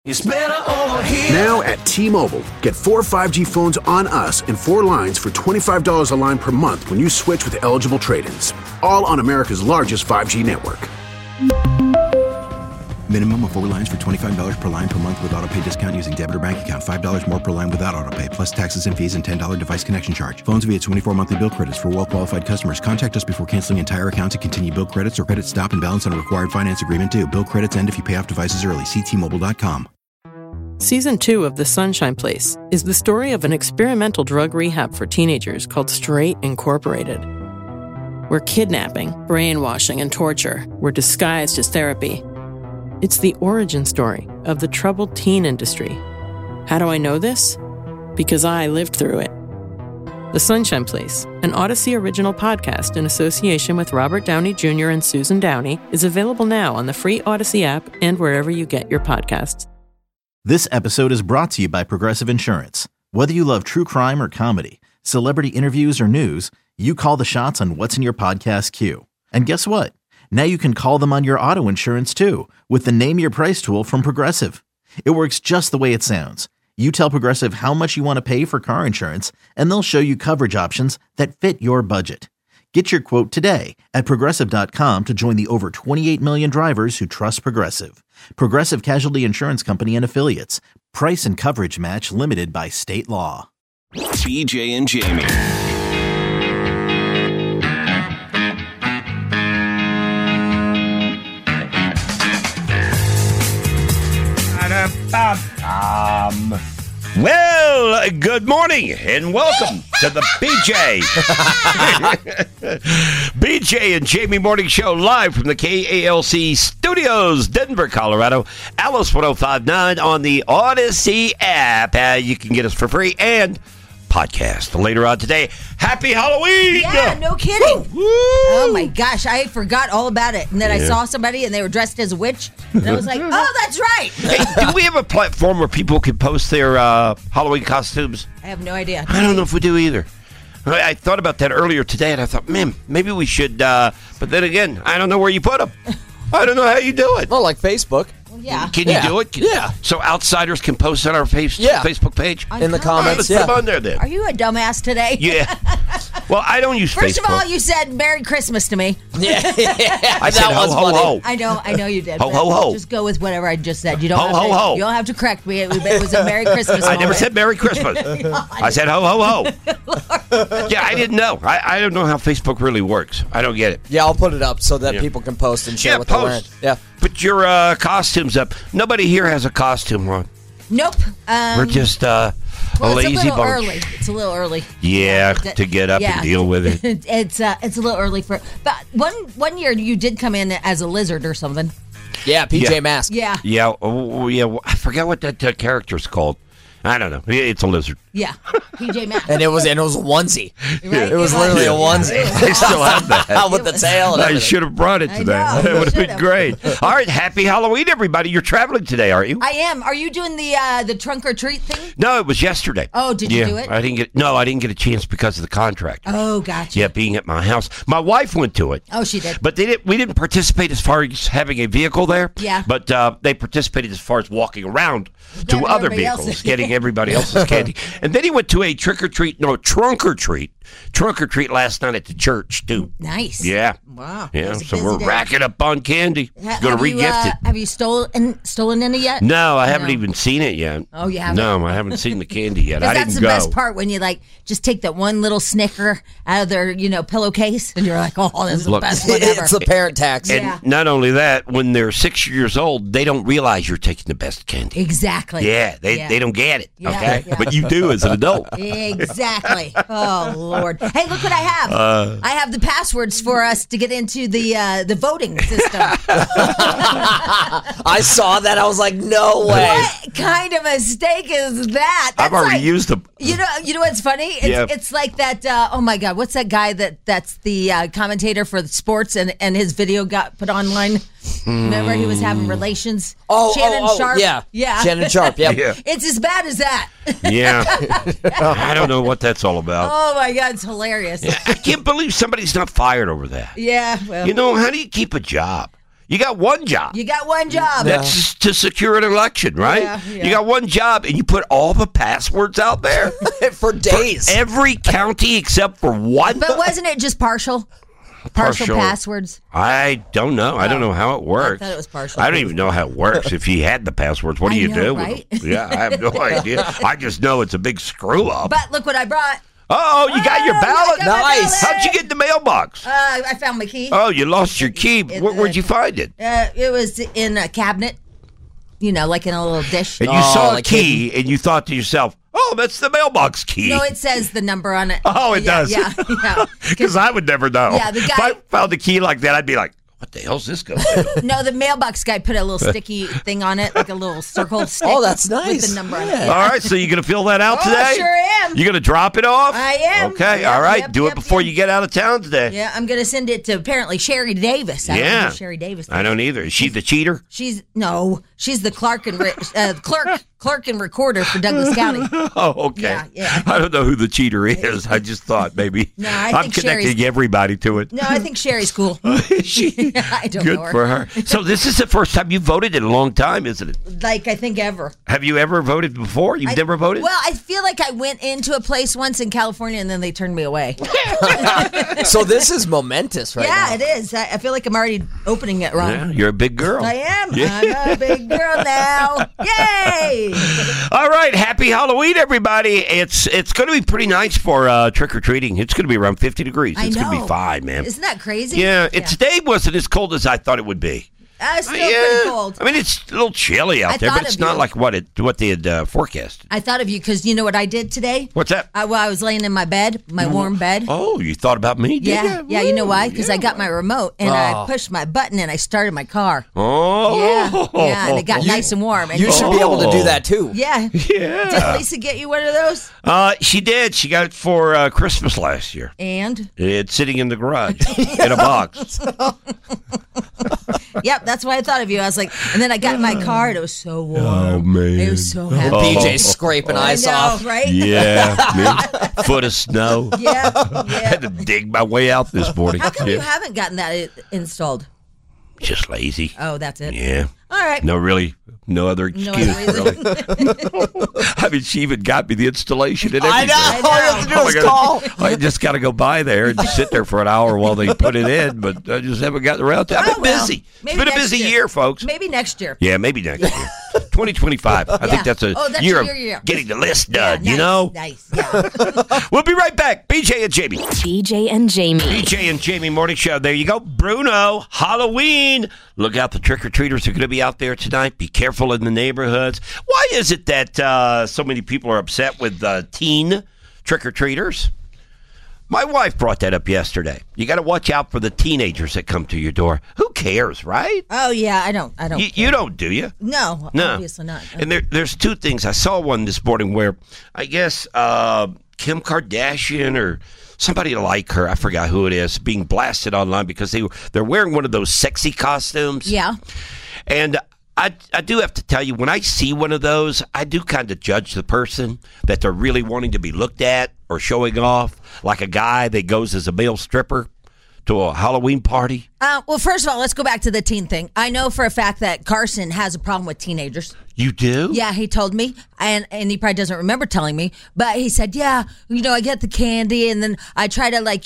It's better over here. Now at T-Mobile, get 4 5G phones on us and 4 lines for $25 a line per month when you switch with eligible trade-ins. All on America's largest 5G network. Minimum of 4 lines for $25 per line per month with autopay discount using debit or bank account. $5 more per line without autopay, plus taxes and fees and $10 device connection charge. Phones via 24 monthly bill credits for well-qualified customers. Contact us before canceling entire account to continue bill credits or credit stop and balance on a required finance agreement due. Bill credits end if you pay off devices early. See T-Mobile.com. Season 2 of The Sunshine Place is the story of an experimental drug rehab for teenagers called Straight Incorporated, where kidnapping, brainwashing, and torture were disguised as therapy. It's the origin story of the troubled teen industry. How do I know this? Because I lived through it. The Sunshine Place, an Odyssey original podcast in association with Robert Downey Jr. and Susan Downey, is available now on the free Odyssey app and wherever you get your podcasts. This episode is brought to you by Progressive Insurance. Whether you love true crime or comedy, celebrity interviews or news, you call the shots on what's in your podcast queue. And guess what? Now you can call them on your auto insurance too with the Name Your Price tool from Progressive. It works just the way it sounds. You tell Progressive how much you want to pay for car insurance, and they'll show you coverage options that fit your budget. Get your quote today at Progressive.com to join the over 28 million drivers who trust Progressive. Progressive Casualty Insurance Company and Affiliates. Price and coverage match limited by state law. BJ and Jamie. Well, good morning and welcome to the BJ and Jamie Morning Show live from the KALC Studios, Denver, Colorado. Alice 1059 on the Odyssey app. You can get us for free and podcast later on today. Happy Halloween! Yeah, no kidding. Woo! Oh my gosh, I forgot all about it. And then I saw somebody and they were dressed as a witch. And I was like, oh, that's right. Hey, do we have a platform where people can post their Halloween costumes? I have no idea. I don't know if we do either. I thought about that earlier today, and I thought, man, maybe we should. But then again, I don't know where you put them. I don't know how you do it. Well, like Facebook. Well, yeah. Can you do it? Yeah. So outsiders can post on our Facebook page? In the comments, Let's put them on there then. Are you a dumbass today? Yeah. Well, I don't use First Facebook. of all, you said Merry Christmas to me. Yeah. I said ho, ho, ho. I know you did. Ho, but ho, ho. Just go with whatever I just said. You don't Ho, have ho, to, ho. You don't have to correct me. It was a Merry Christmas I never moment. said Merry Christmas. I said ho, ho, ho. Yeah, I didn't know. I don't know how Facebook really works. I don't get it. Yeah, I'll put it up so that people can post and share what they're wearing. Yeah. Put your costumes up. Nobody here has a costume, Ron. Nope. We're just well, lazy it's a little bunch. early. It's a little early. Yeah, to get up and deal with it. It's a little early for. But one year you did come in as a lizard or something. Yeah, PJ Masks. Yeah. Yeah. Oh, yeah. I forgot what that character's called. I don't know. It's a lizard. Yeah, PJ Masks. And it was a onesie. Right? It was literally a onesie. I still have that. With the tail and I everything. should have brought it today. I know, It would have been should've. great. All right, happy Halloween, everybody. You're traveling today, aren't you? I am. Are you doing the trunk or treat thing? No, it was yesterday. Oh, did you do it? I didn't get a chance because of the contract. Oh, gotcha. Yeah, being at my house. My wife went to it. Oh, she did. But we didn't participate as far as having a vehicle there. Yeah. But they participated as far as walking around to Getting other everybody vehicles, else's. getting everybody else's candy. And then he went to a trunk or treat last night at the church too. Nice. Yeah. Wow. Yeah. It was a So busy we're day. racking up on candy. Going to Have you, re-gift it. Have you stolen any yet? No, I haven't No. even seen it yet. Oh, you haven't? No, I haven't seen the candy yet. I Because didn't that's the go. best part when you just take that one little Snicker out of their pillowcase and you're like, oh, this is the Look, best one ever. It's the parent tax. And Yeah. not only that, when they're 6 years old, they don't realize you're taking the best candy. Exactly. Yeah, they don't get it. Yeah, Okay, yeah. but you do as an adult. Exactly. Oh Lord! Hey, look what I have. I have the passwords for us to get into the voting system. I saw that. I was like, no way. What kind of mistake is that? I've That's already like- used them. You know what's funny? It's like that. Oh my God, what's that guy that's the commentator for the sports and his video got put online? Remember he was having relations. Shannon Sharp. Yeah. Shannon Sharp. Yep. Yeah. It's as bad as that. Yeah. I don't know what that's all about. Oh my God, it's hilarious. I can't believe somebody's not fired over that. Yeah. Well. You know, how do you keep a job? You got one job. You got one job. That's to secure an election, right? Yeah. You got one job, and you put all the passwords out there for days. For every county except for one. But wasn't it just partial? Partial passwords? I don't know. I don't know how it works. I thought it was partial. I don't even know how it works. If you had the passwords, what do you do right? with them? Yeah, I have no idea. I just know it's a big screw up. But look what I brought. Oh, you got your ballot? I got my Nice. ballot. How'd you get in the mailbox? I found my key. Oh, you lost your key. Where'd you find it? It was in a cabinet, like in a little dish. And you saw a key, and you thought to yourself, oh, that's the mailbox key. No, it says the number on it. Oh, it does. Yeah. Because I would never know. Yeah, the guy- if I found a key like that, I'd be like, what the hell's this go to? No, the mailbox guy put a little sticky thing on it, like a little circle stick. Oh, that's nice. With the number on Yeah. it. All right, so you going to fill that out today? I sure am. You going to drop it off? I am. Okay, Yep, all right. yep, Do yep, it before yep. you get out of town today. Yeah, I'm going to send it to apparently Sherry Davis. I don't know who Sherry Davis is. I don't either. Is she the cheater? She's the clerk and recorder for Douglas County. Oh, okay. Yeah. I don't know who the cheater is. I just thought maybe No, I I'm think connecting Sherry's- everybody to it. No, I think Sherry's cool. Is she? I don't Good know her. for her. So this is the first time you voted in a long time, isn't it? Like, I think ever. Have you ever voted before? You've never voted? Well, I feel like I went into a place once in California and then they turned me away. So this is momentous right now. Yeah, it is. I feel like I'm already opening it wrong. Yeah, you're a big girl. I am. Yeah. I'm a big girl now. Yay! All right, happy Halloween, everybody. It's going to be pretty nice for trick-or-treating. It's going to be around 50 degrees. I It's going to know. be fine, man. Isn't that crazy? Yeah, today wasn't as cold as I thought it would be. It's still pretty cold. I mean, it's a little chilly out I there, thought but it's of not you. like what they had forecasted. I thought of you because you know what I did today? What's that? I was laying in my bed, my warm bed. Oh, you thought about me, did Yeah, you? yeah. You know why? Because I got my remote and I pushed my button and I started my car. Oh. Yeah, and it got nice and warm. And You should be able to do that too. Yeah. Yeah. Did Lisa get you one of those? She did. She got it for Christmas last year. And? It's sitting in the garage in a box. Yep, that's why I thought of you. I was like, and then I got in my car and it was so warm. Oh, man. It was so happy. BJ scraping I ice know, off. right? Yeah. man. Foot of snow. Yeah, I had to dig my way out this morning. How come Yeah. you haven't gotten that installed? Just lazy. Oh, that's it. Yeah. All right. No other excuse, other reason. really. I mean, she even got me the installation and I everything. know. All you have to do is call. I just got to go by there and sit there for an hour while they put it in, but I just haven't gotten around to it. I've been Oh, well. busy. It's Maybe been a next busy year. year, folks. Maybe next year. Yeah, maybe next year. 2025. I think that's a Oh, that's year your of year. getting the list done, Yeah, you know? Nice. Yeah. We'll be right back. BJ and Jamie. BJ and Jamie. BJ and Jamie Morning Show. There you go. Bruno, Halloween. Look out. The trick-or-treaters are going to be out there tonight. Be careful in the neighborhoods. Why is it that so many people are upset with teen trick-or-treaters? My wife brought that up yesterday. You got to watch out for the teenagers that come to your door. Who cares, right? Oh, yeah. I don't. You don't, do you? No, No. obviously not. And there's two things. I saw one this morning where I guess Kim Kardashian or somebody like her, I forgot who it is, being blasted online because they're wearing one of those sexy costumes. Yeah. And I do have to tell you, when I see one of those, I do kind of judge the person that they're really wanting to be looked at or showing off, like a guy that goes as a male stripper to a Halloween party. Well, first of all, let's go back to the teen thing. I know for a fact that Carson has a problem with teenagers. You do? Yeah, he told me, and he probably doesn't remember telling me, but he said, yeah, I get the candy, and then I try to, like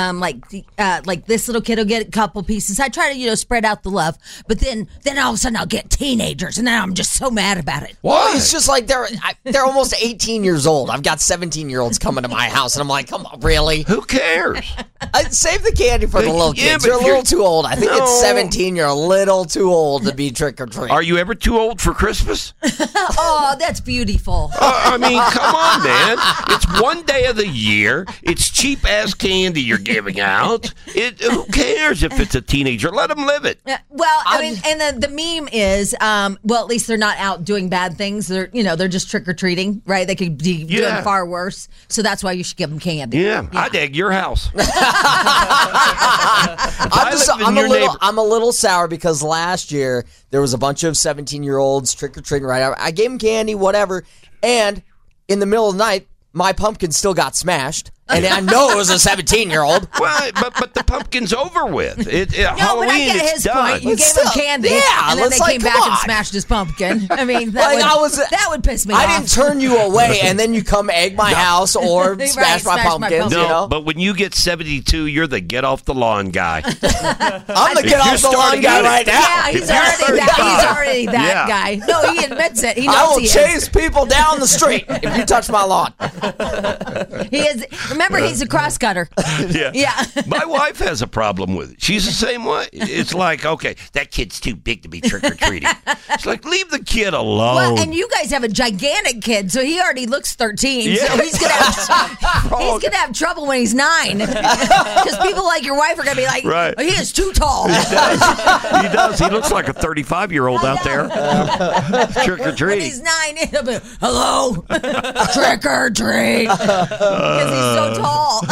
this little kid will get a couple pieces. I try to, spread out the love, but then all of a sudden I'll get teenagers, and then I'm just so mad about it. Well, it's just like they're almost 18 years old. I've got 17-year-olds coming to my house, and I'm like, come on, really? Who cares? Save the candy for the little Yeah, kids. but You're a if you're- little too old. I think No. it's 17. You're a little too old to be trick-or-treating. Are you ever too old for Christmas? Oh, that's beautiful. I mean, come on, man. It's one day of the year. It's cheap-ass candy you're giving out. Who cares if it's a teenager? Let them live it. Well, I mean, and the meme is, well, at least they're not out doing bad things. They're just trick-or-treating, right? They could be doing far worse. So that's why you should give them candy. Yeah, I'd egg your house. I'm a little sour because last year there was a bunch of 17-year-olds trick-or-treating right. I gave them candy, whatever, and in the middle of the night, my pumpkin still got smashed. And I know it was a 17-year-old. Well, but the pumpkin's over with. but Halloween, I get it's his done. point. You gave him candy, and then they came back and smashed his pumpkin. I mean, that would piss me off. I didn't turn you away, and then you come egg my house or smash my pumpkins. No, you know? but when you get 72, you're the get off the lawn guy. I'm the get off the lawn guy right now. Yeah, he's already that guy. No, he admits it. He knows I will he chase people down the street if you touch my lawn. He is. Remember, he's a cross-cutter. Yeah. My wife has a problem with it. She's the same way. It's like, okay, that kid's too big to be trick-or-treating. It's like, leave the kid alone. Well, and you guys have a gigantic kid, so he already looks 13. Yeah. So he's gonna have trouble when he's 9. Because people like your wife are gonna be like, right. Oh, he is too tall. He does. He looks like a 35-year-old out there. Trick-or-treat. He's 9. He'll be, hello, trick-or-treat. Because he's so tall.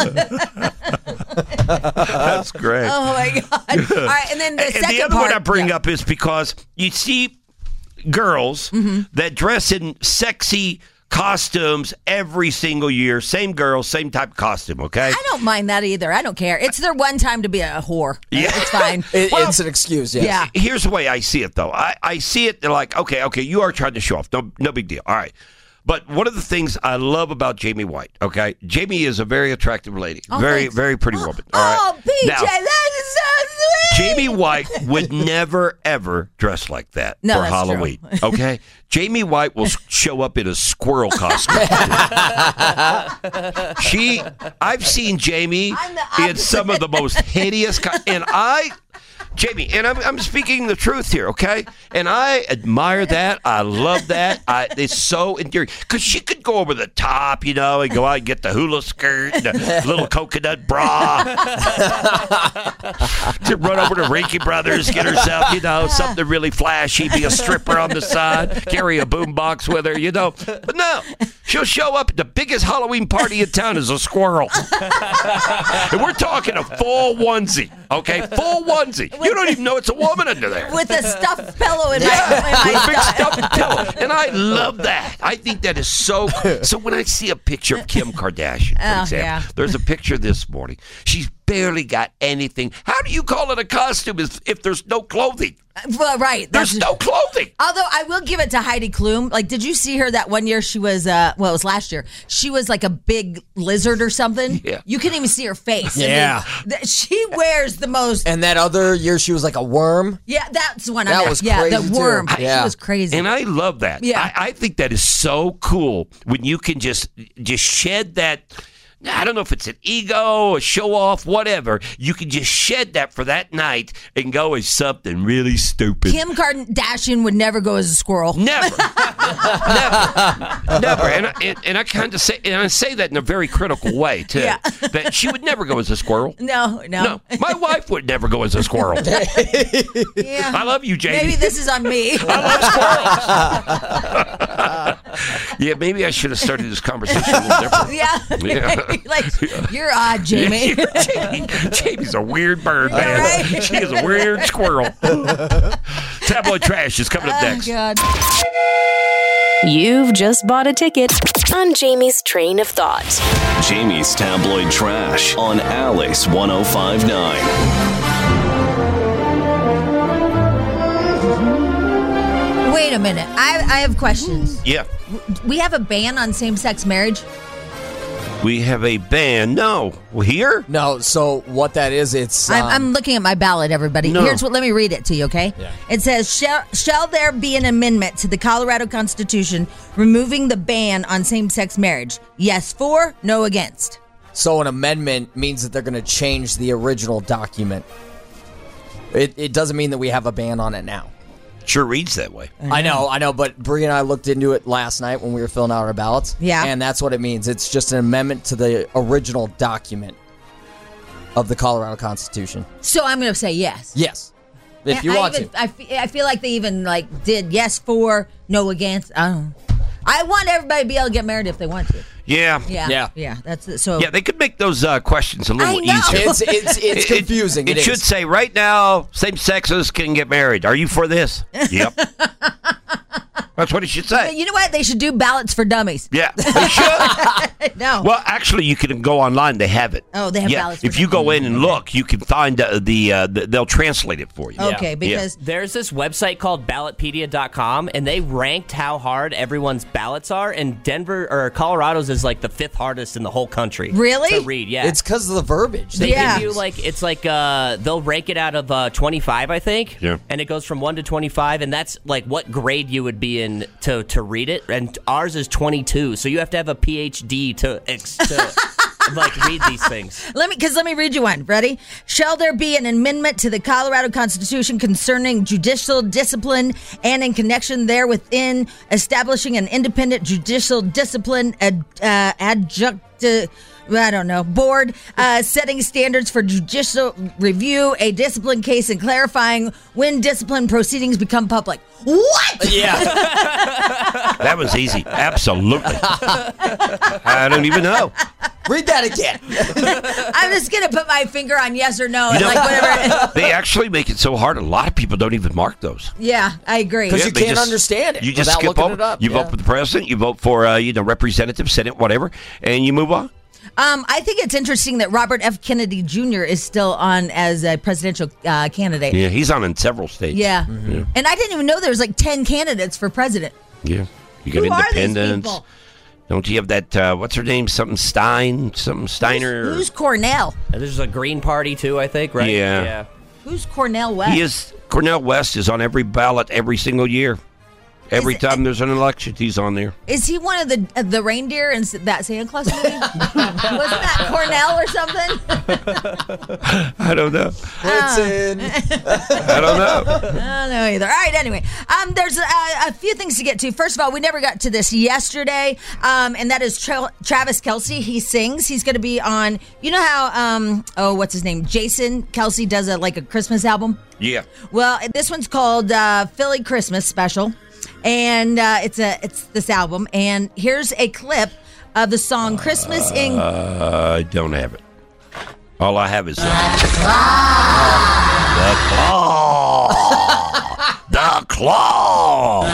That's great. Oh my God! All right, and then the other one I bring up is because you see girls that dress in sexy costumes every single year. Same girl, same type of costume. Okay, I don't mind that either. I don't care. It's their one time to be a whore. Yeah, it's fine. It's an excuse. Yes. Yeah. Here's the way I see it, though. I see it like, okay, you are trying to show off. No big deal. All right. But one of the things I love about Jamie White, okay? Jamie is a very attractive lady. Very pretty woman. All right? BJ, now, that is so sweet. Jamie White would never, ever dress like that for Halloween, okay? Jamie White will show up in a squirrel costume. I've seen Jamie in some of the most hideous, Jamie, and I'm speaking the truth here, okay? And I admire that. I love that. It's so endearing. Because she could go over the top, and go out and get the hula skirt and the little coconut bra. To run over to Rinky Brothers, get herself, something really flashy, be a stripper on the side, carry a boombox with her, But no, she'll show up at the biggest Halloween party in town as a squirrel. And we're talking a full onesie, okay? Full onesie. You don't even know it's a woman under there. With a stuffed pillow in with my a big stuffed pillow. And I love that. I think that is so cool. So when I see a picture of Kim Kardashian, for example, there's a picture this morning. She's barely got anything. How do you call it a costume if there's no clothing? Well, right. There's no clothing. Although I will give it to Heidi Klum. Like, did you see her that one year? She was, it was last year. She was like a big lizard or something. Yeah. You couldn't even see her face. Yeah. I mean, she wears the most. And that other year, she was like a worm. Yeah, that's the one. That was crazy, the worm. too. She was crazy. And I love that. Yeah. I think that is so cool when you can just shed that. I don't know if it's an ego, a show off, whatever. You can just shed that for that night and go as something really stupid. Kim Kardashian would never go as a squirrel. Never. Never. And I kind of say, and I say that in a very critical way, too. Yeah. That she would never go as a squirrel. No. My wife would never go as a squirrel. Yeah. I love you, Jamie. Maybe this is on me. I love squirrels. Yeah, maybe I should have started this conversation a little different. Yeah. Like, you're odd, Jamie. Jamie's a weird bird, man. Right? She is a weird squirrel. Tabloid Trash is coming up next. God. You've just bought a ticket on Jamie's Train of Thought. Jamie's Tabloid Trash on Alice 105.9. Wait a minute. I have questions. Yeah. We have a ban on same-sex marriage? We have a ban. No. Here? No, so what that is, it's... I'm looking at my ballot, everybody. No. Here's what, let me read it to you, okay? Yeah. It says, shall there be an amendment to the Colorado Constitution removing the ban on same-sex marriage? Yes for, no against. So an amendment means that they're going to change the original document. It doesn't mean that we have a ban on it now. Sure reads that way. I know, but Bree and I looked into it last night when we were filling out our ballots. Yeah. And that's what it means. It's just an amendment to the original document of the Colorado Constitution. So I'm going to say yes. Yes. If you want to. I feel like they even did yes for, no against. I don't know. I want everybody to be able to get married if they want to. Yeah. Yeah. That's it. So Yeah, they could make those questions a little easier. It's confusing. It should say right now, same sexes can get married. Are you for this? Yep. That's what he should say. You know what? They should do ballots for dummies. Yeah, they should. No. Well, actually, you can go online. They have it. Oh, they have ballots for If you go in and look, you can find they'll translate it for you. Okay, because there's this website called ballotpedia.com, and they ranked how hard everyone's ballots are, and Denver or Colorado's is like the 5th hardest in the whole country. Really? To read, yeah. It's because of the verbiage. They give you they'll rank it out of 25, I think. Yeah. And it goes from 1 to 25, and that's like what grade you would be in to read it. And ours is 22, so you have to have a PhD to read these things. Let me read you one. Ready? Shall there be an amendment to the Colorado Constitution concerning judicial discipline and in connection therewithin establishing an independent judicial discipline board, setting standards for judicial review, a discipline case, and clarifying when discipline proceedings become public. What? Yeah. That was easy. Absolutely. I don't even know. Read that again. I'm just going to put my finger on yes or no. And whatever. They actually make it so hard, a lot of people don't even mark those. Yeah, I agree. Because you can't understand it. You just without skip looking over it up. You vote for the president, you vote for representative, senate, whatever, and you move on. I think it's interesting that Robert F. Kennedy Jr. is still on as a presidential candidate. Yeah, he's on in several states. Yeah. Mm-hmm. And I didn't even know there was 10 candidates for president. Yeah. You got Who are these independents. people? Don't you have that, what's her name? Something Steiner? Who's Cornell? There's a Green Party, too, I think, right? Yeah. Who's Cornell West? Cornel West is on every ballot every single year. Every time there's an election, he's on there. Is he one of the reindeer in that Santa Claus movie? Wasn't that Cornell or something? I don't know. I don't know. I don't know either. All right, anyway. There's a few things to get to. First of all, we never got to this yesterday, and that is Travis Kelce. He sings. He's going to be on, you know how, what's his name? Jason Kelce does a Christmas album? Yeah. Well, this one's called Philly Christmas Special. And it's this album, and here's a clip of the song "Christmas in." I don't have it. All I have is the claw.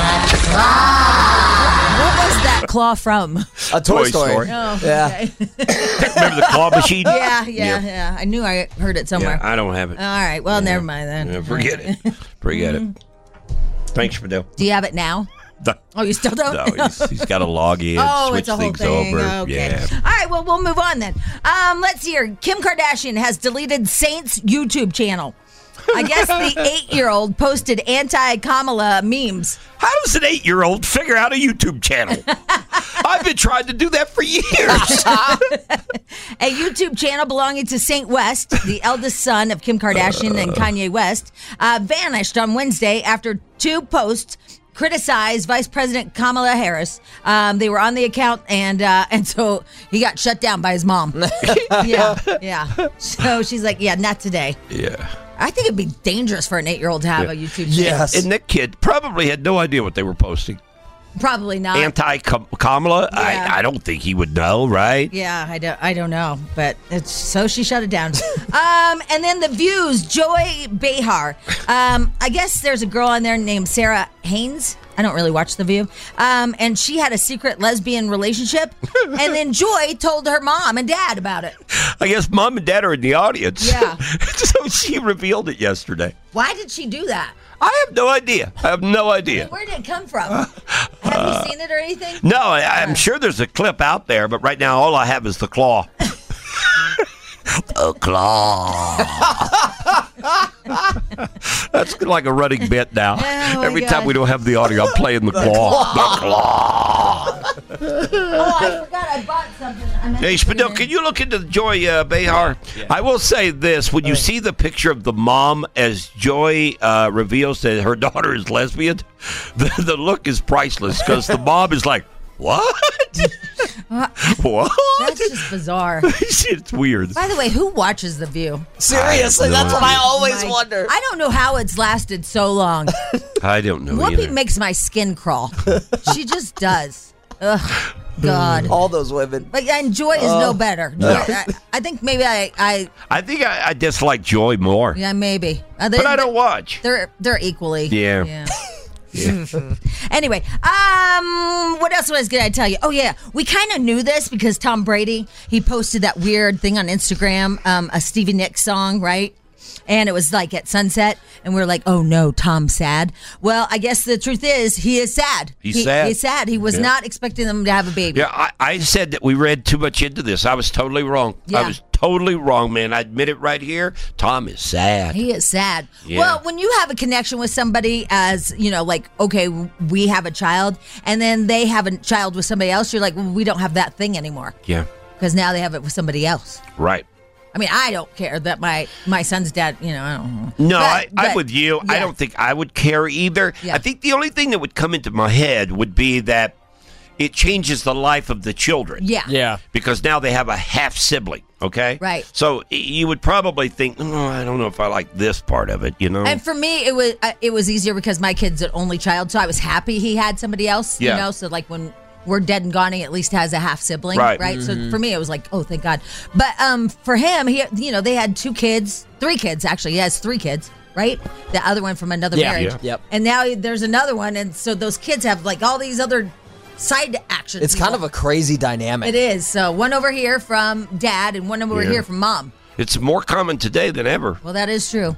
What was that claw from? A Toy Story. Oh, Yeah. okay. Remember the claw machine? Yeah. I knew I heard it somewhere. Yeah, I don't have it. All right. Well, never mind then. Yeah, forget it. Forget it. Thanks, Fidel. Do you have it now? Oh, you still don't? No, he's got to log in, switch it's a whole things thing. over. Okay. Yeah. All right, well, we'll move on then. Let's see here. Kim Kardashian has deleted Saint's YouTube channel. I guess the 8-year-old posted anti-Kamala memes. How does an 8-year-old figure out a YouTube channel? I've been trying to do that for years. A YouTube channel belonging to Saint West, the eldest son of Kim Kardashian and Kanye West, vanished on Wednesday after 2 posts criticized Vice President Kamala Harris. They were on the account, and so he got shut down by his mom. Yeah. So she's like, yeah, not today. Yeah. I think it'd be dangerous for an 8-year-old to have a YouTube channel. Yes. And that kid probably had no idea what they were posting. Probably not. Anti-Kamala? Yeah. I don't think he would know, right? Yeah, I don't know, but so she shut it down. And then The View's Joy Behar. I guess there's a girl on there named Sarah Haynes. I don't really watch The View. And she had a secret lesbian relationship. And then Joy told her mom and dad about it. I guess mom and dad are in the audience. Yeah. So she revealed it yesterday. Why did she do that? I have no idea. Where did it come from? Have you seen it or anything? No, I'm sure there's a clip out there, but right now all I have is the claw. A claw. That's like a running bit now. Oh, Every my time God. we don't have the audio, I'm playing the claw. The claw. Oh, I forgot I bought something. Hey, Spadil, can you look into Joy Behar? Yeah. I will say this. When you see the picture of the mom as Joy reveals that her daughter is lesbian, the look is priceless because the mom is like, what? What? That's just bizarre. It's weird. By the way, who watches The View? Seriously, that's what I always wonder. I don't know how it's lasted so long. I don't know Whoopi either. makes my skin crawl. She just does. Ugh, God. All those women. But and Joy is no better. I think maybe I think I dislike Joy more. yeah, maybe. But I don't watch. They're equally. Yeah. Anyway, what else was going to tell you? Oh, yeah. We kind of knew this because Tom Brady, he posted that weird thing on Instagram, a Stevie Nicks song, right? And it was like at sunset, and we were like, oh no, Tom's sad. Well, I guess the truth is he is sad. He's sad. He's sad. He was not expecting them to have a baby. Yeah, I said that we read too much into this. I was totally wrong. Yeah. I was totally wrong, man. I admit it right here. Tom is sad. He is sad. Yeah. Well, when you have a connection with somebody as, like, okay, we have a child, and then they have a child with somebody else, you're like, well, we don't have that thing anymore. Yeah. Because now they have it with somebody else. Right. I mean, I don't care that my son's dad, I don't know. No, I'm with you. Yeah. I don't think I would care either. Yeah. I think the only thing that would come into my head would be that it changes the life of the children. Yeah. Yeah. Because now they have a half sibling, okay? Right. So you would probably think, I don't know if I like this part of it, And for me, it was easier because my kid's an only child, so I was happy he had somebody else, so like when we're dead and gone, he at least has a half sibling, right? Mm-hmm. So for me, it was like, oh, thank God. But for him, they had 3 kids actually. He has 3 kids, right? The other one from another marriage. Yeah. Yep. And now there's another one, and so those kids have like all these other side actions. It's kind of a crazy dynamic. It is. So one over here from dad and one over here from mom. It's more common today than ever. Well, that is true.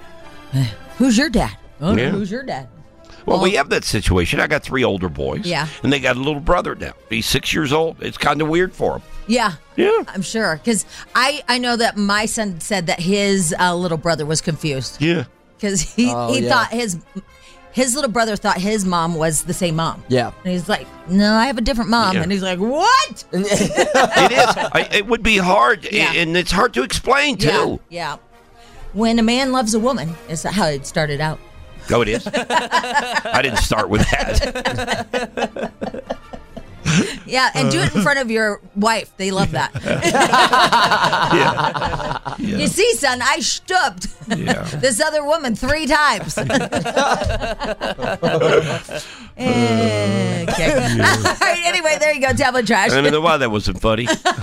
Who's your dad? Oh, Yeah. who's your dad? Well, we have that situation. I got 3 older boys. Yeah. And they got a little brother now. He's 6 years old. It's kind of weird for him. Yeah. Yeah. I'm sure. Because I know that my son said that his little brother was confused. Yeah. Because he thought his little brother thought his mom was the same mom. Yeah. And he's like, no, I have a different mom. Yeah. And he's like, what? It is. It would be hard. Yeah. And it's hard to explain, too. Yeah. When a man loves a woman, is how it started out. Oh, it is? I didn't start with that. Yeah, and do it in front of your wife. They love that. Yeah. You see, son, I stooped this other woman 3 times. Okay. All right, anyway, there you go, Tablet Trash. I don't know why that wasn't funny.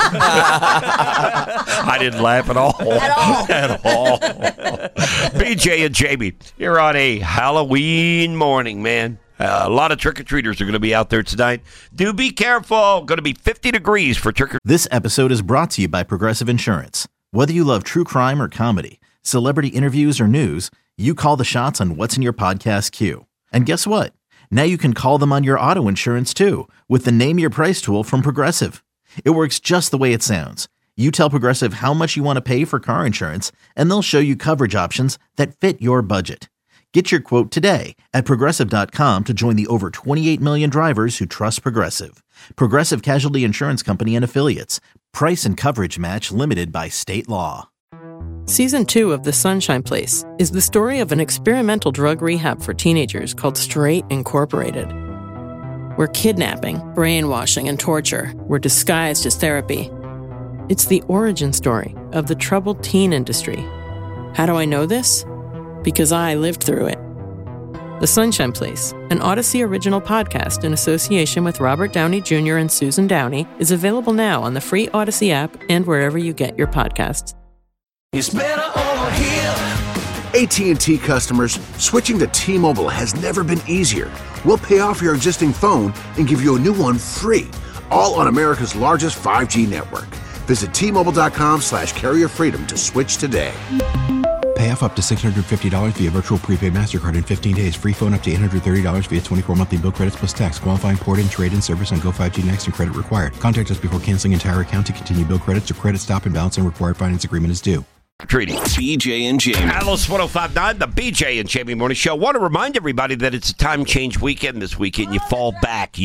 I didn't laugh at all. At all. BJ and Jamie, you're on a Halloween morning, man. A lot of trick-or-treaters are going to be out there tonight. Do be careful. Going to be 50 degrees for trick-or-treat. This episode is brought to you by Progressive Insurance. Whether you love true crime or comedy, celebrity interviews or news, you call the shots on what's in your podcast queue. And guess what? Now you can call them on your auto insurance too with the Name Your Price tool from Progressive. It works just the way it sounds. You tell Progressive how much you want to pay for car insurance, and they'll show you coverage options that fit your budget. Get your quote today at Progressive.com to join the over 28 million drivers who trust Progressive. Progressive Casualty Insurance Company and Affiliates. Price and coverage match limited by state law. Season 2 of The Sunshine Place is the story of an experimental drug rehab for teenagers called Straight Incorporated, where kidnapping, brainwashing, and torture were disguised as therapy. It's the origin story of the troubled teen industry. How do I know this? Because I lived through it. The Sunshine Place, an Odyssey original podcast in association with Robert Downey Jr. and Susan Downey, is available now on the free Odyssey app and wherever you get your podcasts. It's better over here. AT&T customers, switching to T-Mobile has never been easier. We'll pay off your existing phone and give you a new one free, all on America's largest 5G network. Visit T-Mobile.com/Carrier Freedom to switch today. Pay off up to $650 via virtual prepaid MasterCard in 15 days. Free phone up to $830 via 24 monthly bill credits plus tax. Qualifying port-in, trade-in service on Go 5G Next and credit required. Contact us before canceling entire account to continue bill credits or credit stop and balance and required finance agreement is due. Treaty. BJ and Jamie. Alice 105.9, the BJ and Jamie Morning Show. Want to remind everybody that it's a time change weekend this weekend. You fall back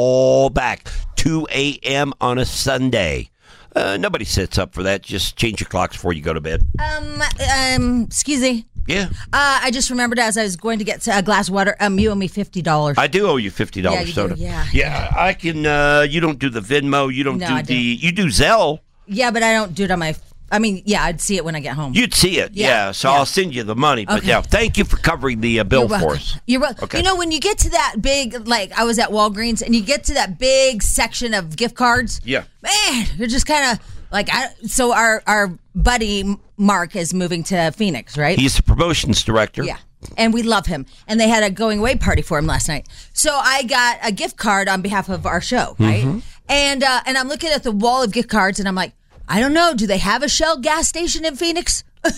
2 a.m. on a Sunday. Nobody sits up for that. Just change your clocks before you go to bed. Excuse me. Yeah. I just remembered as I was going to get a glass of water, you owe me $50. I do owe you $50 Yeah, you soda. do, yeah. Yeah, I can, you don't do the Venmo, you don't No, do I you do Zelle. Yeah, but I don't do it on my... I'd see it when I get home. You'd see it, yeah. So I'll send you the money. But Okay. yeah, thank you for covering the bill You're welcome. for us. You're welcome. Okay. You know, when you get to that big, like I was at Walgreens, and you get to that big section of gift cards, Yeah. man, you're just kind of like, so our buddy Mark is moving to Phoenix, right? He's the promotions director. Yeah. and we love him. And they had a going away party for him last night. So I got a gift card on behalf of our show, right? And I'm looking at the wall of gift cards, and I'm like, I don't know. Do they have a Shell gas station in Phoenix? and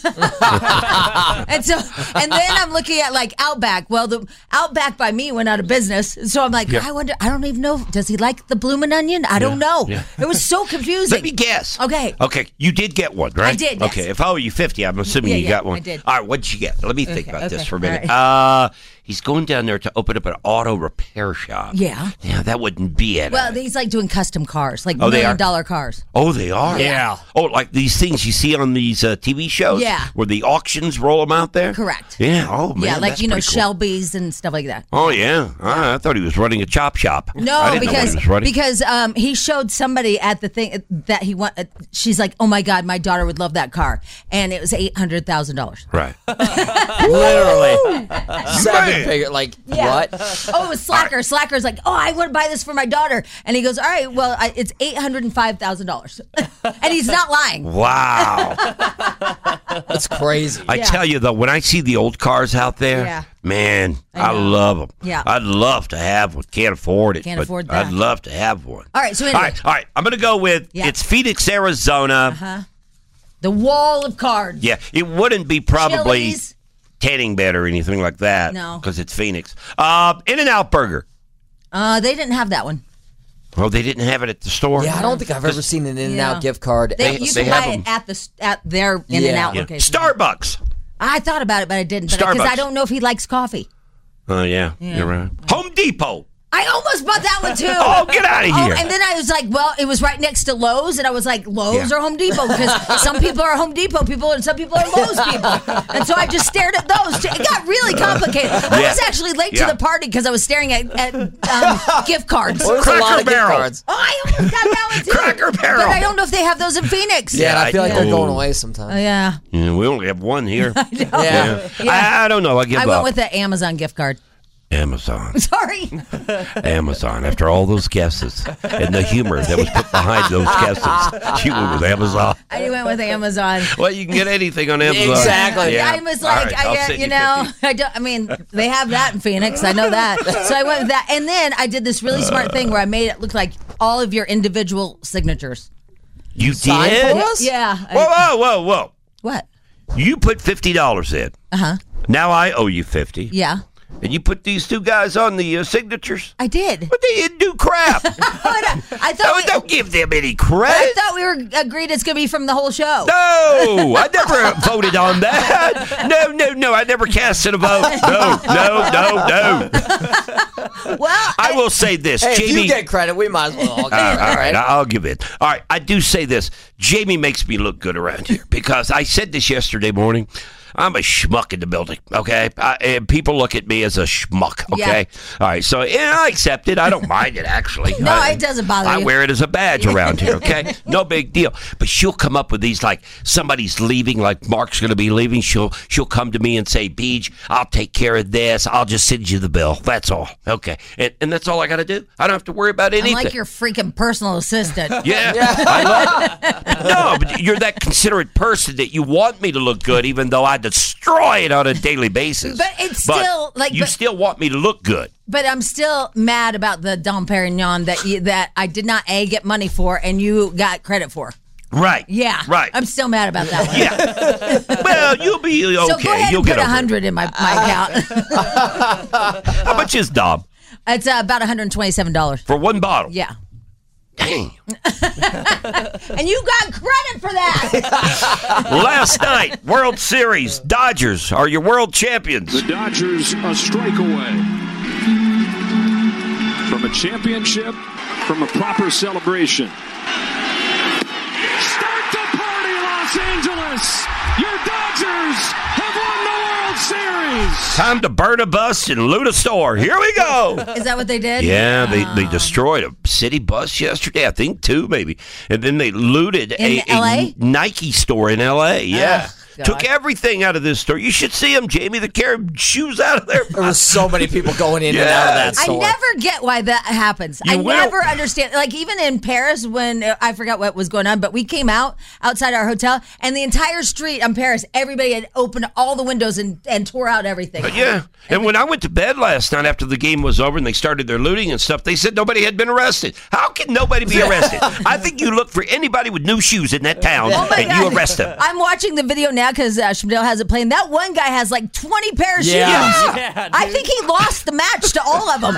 then I'm looking at like Outback. Well, the Outback by me went out of business, so I'm like, I wonder. I don't even know. Does he like the bloomin' onion? I don't know. It was so confusing. Let me guess. Okay. You did get one, right? I did. Yes. Okay. If I owe you 50, I'm assuming you got one. I did. All right. What did you get? Let me think about this for a minute. He's going down there to open up an auto repair shop. Yeah. Yeah, that wouldn't be it. Well, he's like doing custom cars, like $1 million cars. Oh, they are? Yeah. Oh, like these things you see on these TV shows? Yeah. Where the auctions roll them out there? Correct. Yeah. Oh, man. Yeah, like, that's pretty cool. Shelby's and stuff like that. Oh, yeah. I thought he was running a chop shop. I No, didn't know what he was running. because he showed somebody at the thing that he want. She's like, oh my God, my daughter would love that car. And it was $800,000. Right. Literally. 7-figure. Like, what? Oh, it was Slacker. Right. Slacker's like, oh, I want to buy this for my daughter. And he goes, all right, well, it's $805,000. And he's not lying. Wow. That's crazy. I tell you, though, when I see the old cars out there, man, I love them. Yeah. I'd love to have one. Can't afford it. Can't but afford that. I'd love to have one. All right, so anyway. All right. I'm going to go with it's Phoenix, Arizona. The wall of cards. Yeah, it wouldn't be probably Chili's. Tanning Bed or anything like that. No. Because it's Phoenix. In-N-Out Burger. They didn't have that one. Oh, they didn't have it at the store? Yeah, I don't think I've ever seen an In-N-Out gift card. You can buy it at their In-N-Out location. Starbucks. I thought about it, but I didn't. Because I don't know if he likes coffee. Oh, yeah, you're right. Home Depot. I almost bought that one, too. Oh, get out of here. And then I was like, well, it was right next to Lowe's, and I was like, Lowe's or Home Depot? Because some people are Home Depot people, and some people are Lowe's people. And so I just stared at those. It got really complicated. I was actually late to the party because I was staring at gift cards. Well, Cracker Barrel. Oh, I almost got that one, too. Cracker Barrel. But I don't know if they have those in Phoenix. Yeah, I feel like they're going away sometimes. Yeah. Yeah, we only have one here. I know. I don't know. I went with the Amazon gift card. Amazon. Sorry. Amazon. After all those guesses and the humor that was put behind those guesses, she went with Amazon. I went with Amazon. Well, you can get anything on Amazon. Exactly. Yeah. I was like, I mean, they have that in Phoenix. I know that. So I went with that. And then I did this really smart thing where I made it look like all of your individual signatures. You Sign did? for us? Yeah. Whoa. What? You put $50 in. Uh-huh. Now I owe you $50. Yeah. And you put these two guys on the signatures? I did. But they didn't do crap. I thought don't give them any credit. I thought we were agreed it's going to be from the whole show. No, I never voted on that. No, I never casted a vote. No. Well, I will say this, Hey, Jamie. if you get credit, we might as well all get All it. right, I'll give it. All right, I do say this. Jamie makes me look good around here because I said this yesterday morning. I'm a schmuck in the building, okay? And people look at me as a schmuck, okay? Yeah. All right, so I accept it. I don't mind it, actually. No, it doesn't bother you. I wear it as a badge around here, okay? No big deal. But she'll come up with these, like, somebody's leaving, like Mark's going to be leaving. She'll come to me and say, Beej, I'll take care of this. I'll just send you the bill. That's all, okay? And that's all I got to do. I don't have to worry about anything. I'm like your freaking personal assistant. Yeah. No, but you're that considerate person that you want me to look good, even though I destroy it on a daily basis. But it's still like you still want me to look good. But I'm still mad about the Dom Perignon that I did not get money for and you got credit for. Right. Yeah. Right. I'm still mad about that one. Yeah. Well, you'll be okay. So go ahead you'll and get put over 100 in my account. How much is Dom? It's about $127 for one bottle. Yeah. Dang. And you got credit for that. Last night, World Series, Dodgers are your world champions. The Dodgers a strike away from a championship, from a proper celebration. Start the party, Los Angeles! Your Dodgers have won the World Series! Time to burn a bus and loot a store. Here we go. Is that what they did? Yeah, they destroyed a city bus yesterday, I think two maybe. And then they looted a Nike store in L.A., yeah. Took everything out of this store. You should see them, Jamie. They carry shoes out of there. There were so many people going in and out of that store. I never get why that happens. I never understand. Like, even in Paris, when I forgot what was going on, but we came outside our hotel, and the entire street in Paris, everybody had opened all the windows and tore out everything. And when I went to bed last night after the game was over and they started their looting and stuff, they said nobody had been arrested. How can nobody be arrested? I think you look for anybody with new shoes in that town and you arrest them. I'm watching the video now because Schmidl has it playing. That one guy has like 20 pairs of shoes. Yeah, I think he lost the match to all of them.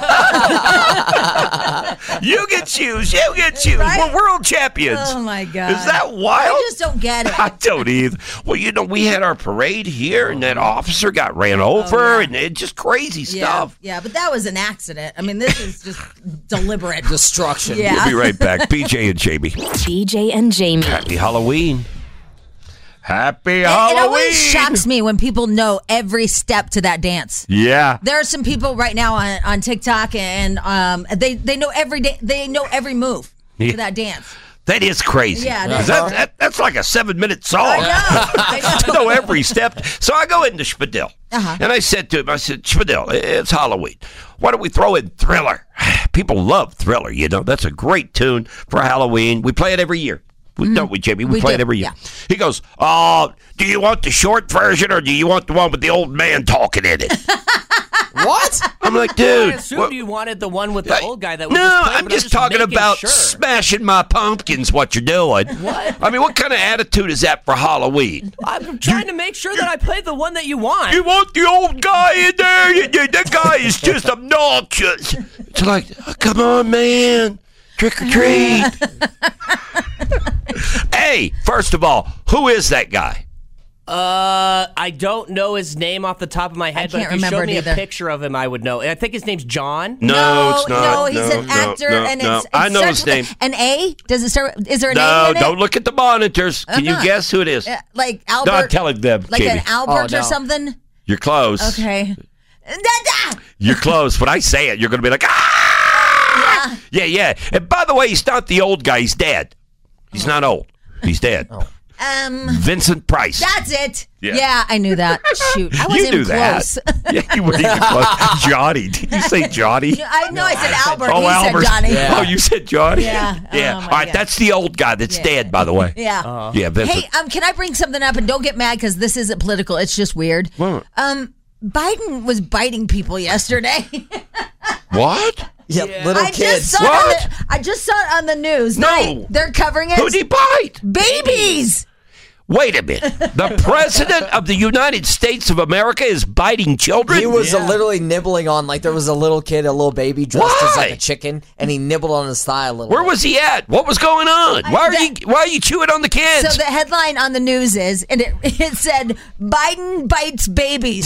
You get shoes. You get shoes. Right? We're world champions. Oh, my God. Is that wild? I just don't get it. I don't either. Well, we had our parade here, and that officer got ran over, and it's just crazy stuff. Yeah, but that was an accident. I mean, this is just deliberate destruction. Yeah. We'll be right back. BJ and Jamie. BJ and Jamie. Happy Halloween. Happy Halloween. It always shocks me when people know every step to that dance. Yeah. There are some people right now on TikTok, and they know every move to that dance. That is crazy. Yeah, that's like a 7-minute song. I know. To know every step. So I go into Schmidl, and I said to him, Schmidl, it's Halloween. Why don't we throw in Thriller? People love Thriller, you know. That's a great tune for Halloween. We play it every year. Don't we, Jamie? We play it every year. Yeah. He goes, do you want the short version or do you want the one with the old man talking in it? What? I'm like, dude. I assumed you wanted the one with the old guy that was No, I'm just talking about smashing my pumpkins, what you're doing. What? I mean, what kind of attitude is that for Halloween? I'm trying to make sure that I play the one that you want. You want the old guy in there? That guy is just obnoxious. It's like, come on, man. Trick or treat. Hey, first of all, who is that guy? I don't know his name off the top of my head, but if you showed me a picture of him, I would know. I think his name's John. No, it's not. No, he's an actor, and it's I know his name. An A? Does it start? Is there an A in it? No, don't look at the monitors. Can you guess who it is? Like Albert. No, I'm telling them, like Jamie. an Albert or something. You're close. Okay. You're close. When I say it, you're going to be like, ah! Yeah. And by the way, he's not the old guy. He's dead. He's not old. He's dead. Vincent Price. That's it. Yeah. Yeah, I knew that. Shoot, I wasn't you knew even close. That. Yeah, you weren't even close. Johnny. Did you say Johnny? I said Albert. Oh, he Albert. said Johnny. Yeah. Oh, you said Johnny? Yeah. Yeah. Oh, all right, that's the old guy that's dead, by the way. Yeah. Yeah, Vincent. Hey, can I bring something up? And don't get mad because this isn't political. It's just weird. What? Biden was biting people yesterday. What? Yeah, little kids. I just saw it on the news. No. They're covering it. Who'd he bite? Babies. Wait a minute. The President of the United States of America is biting children? He was literally nibbling on, like there was a little kid, a little baby dressed as like a chicken, and he nibbled on his thigh a little Where bit. was he at? What was going on? Why are you chewing on the kids? So the headline on the news is, and it said, Biden bites babies.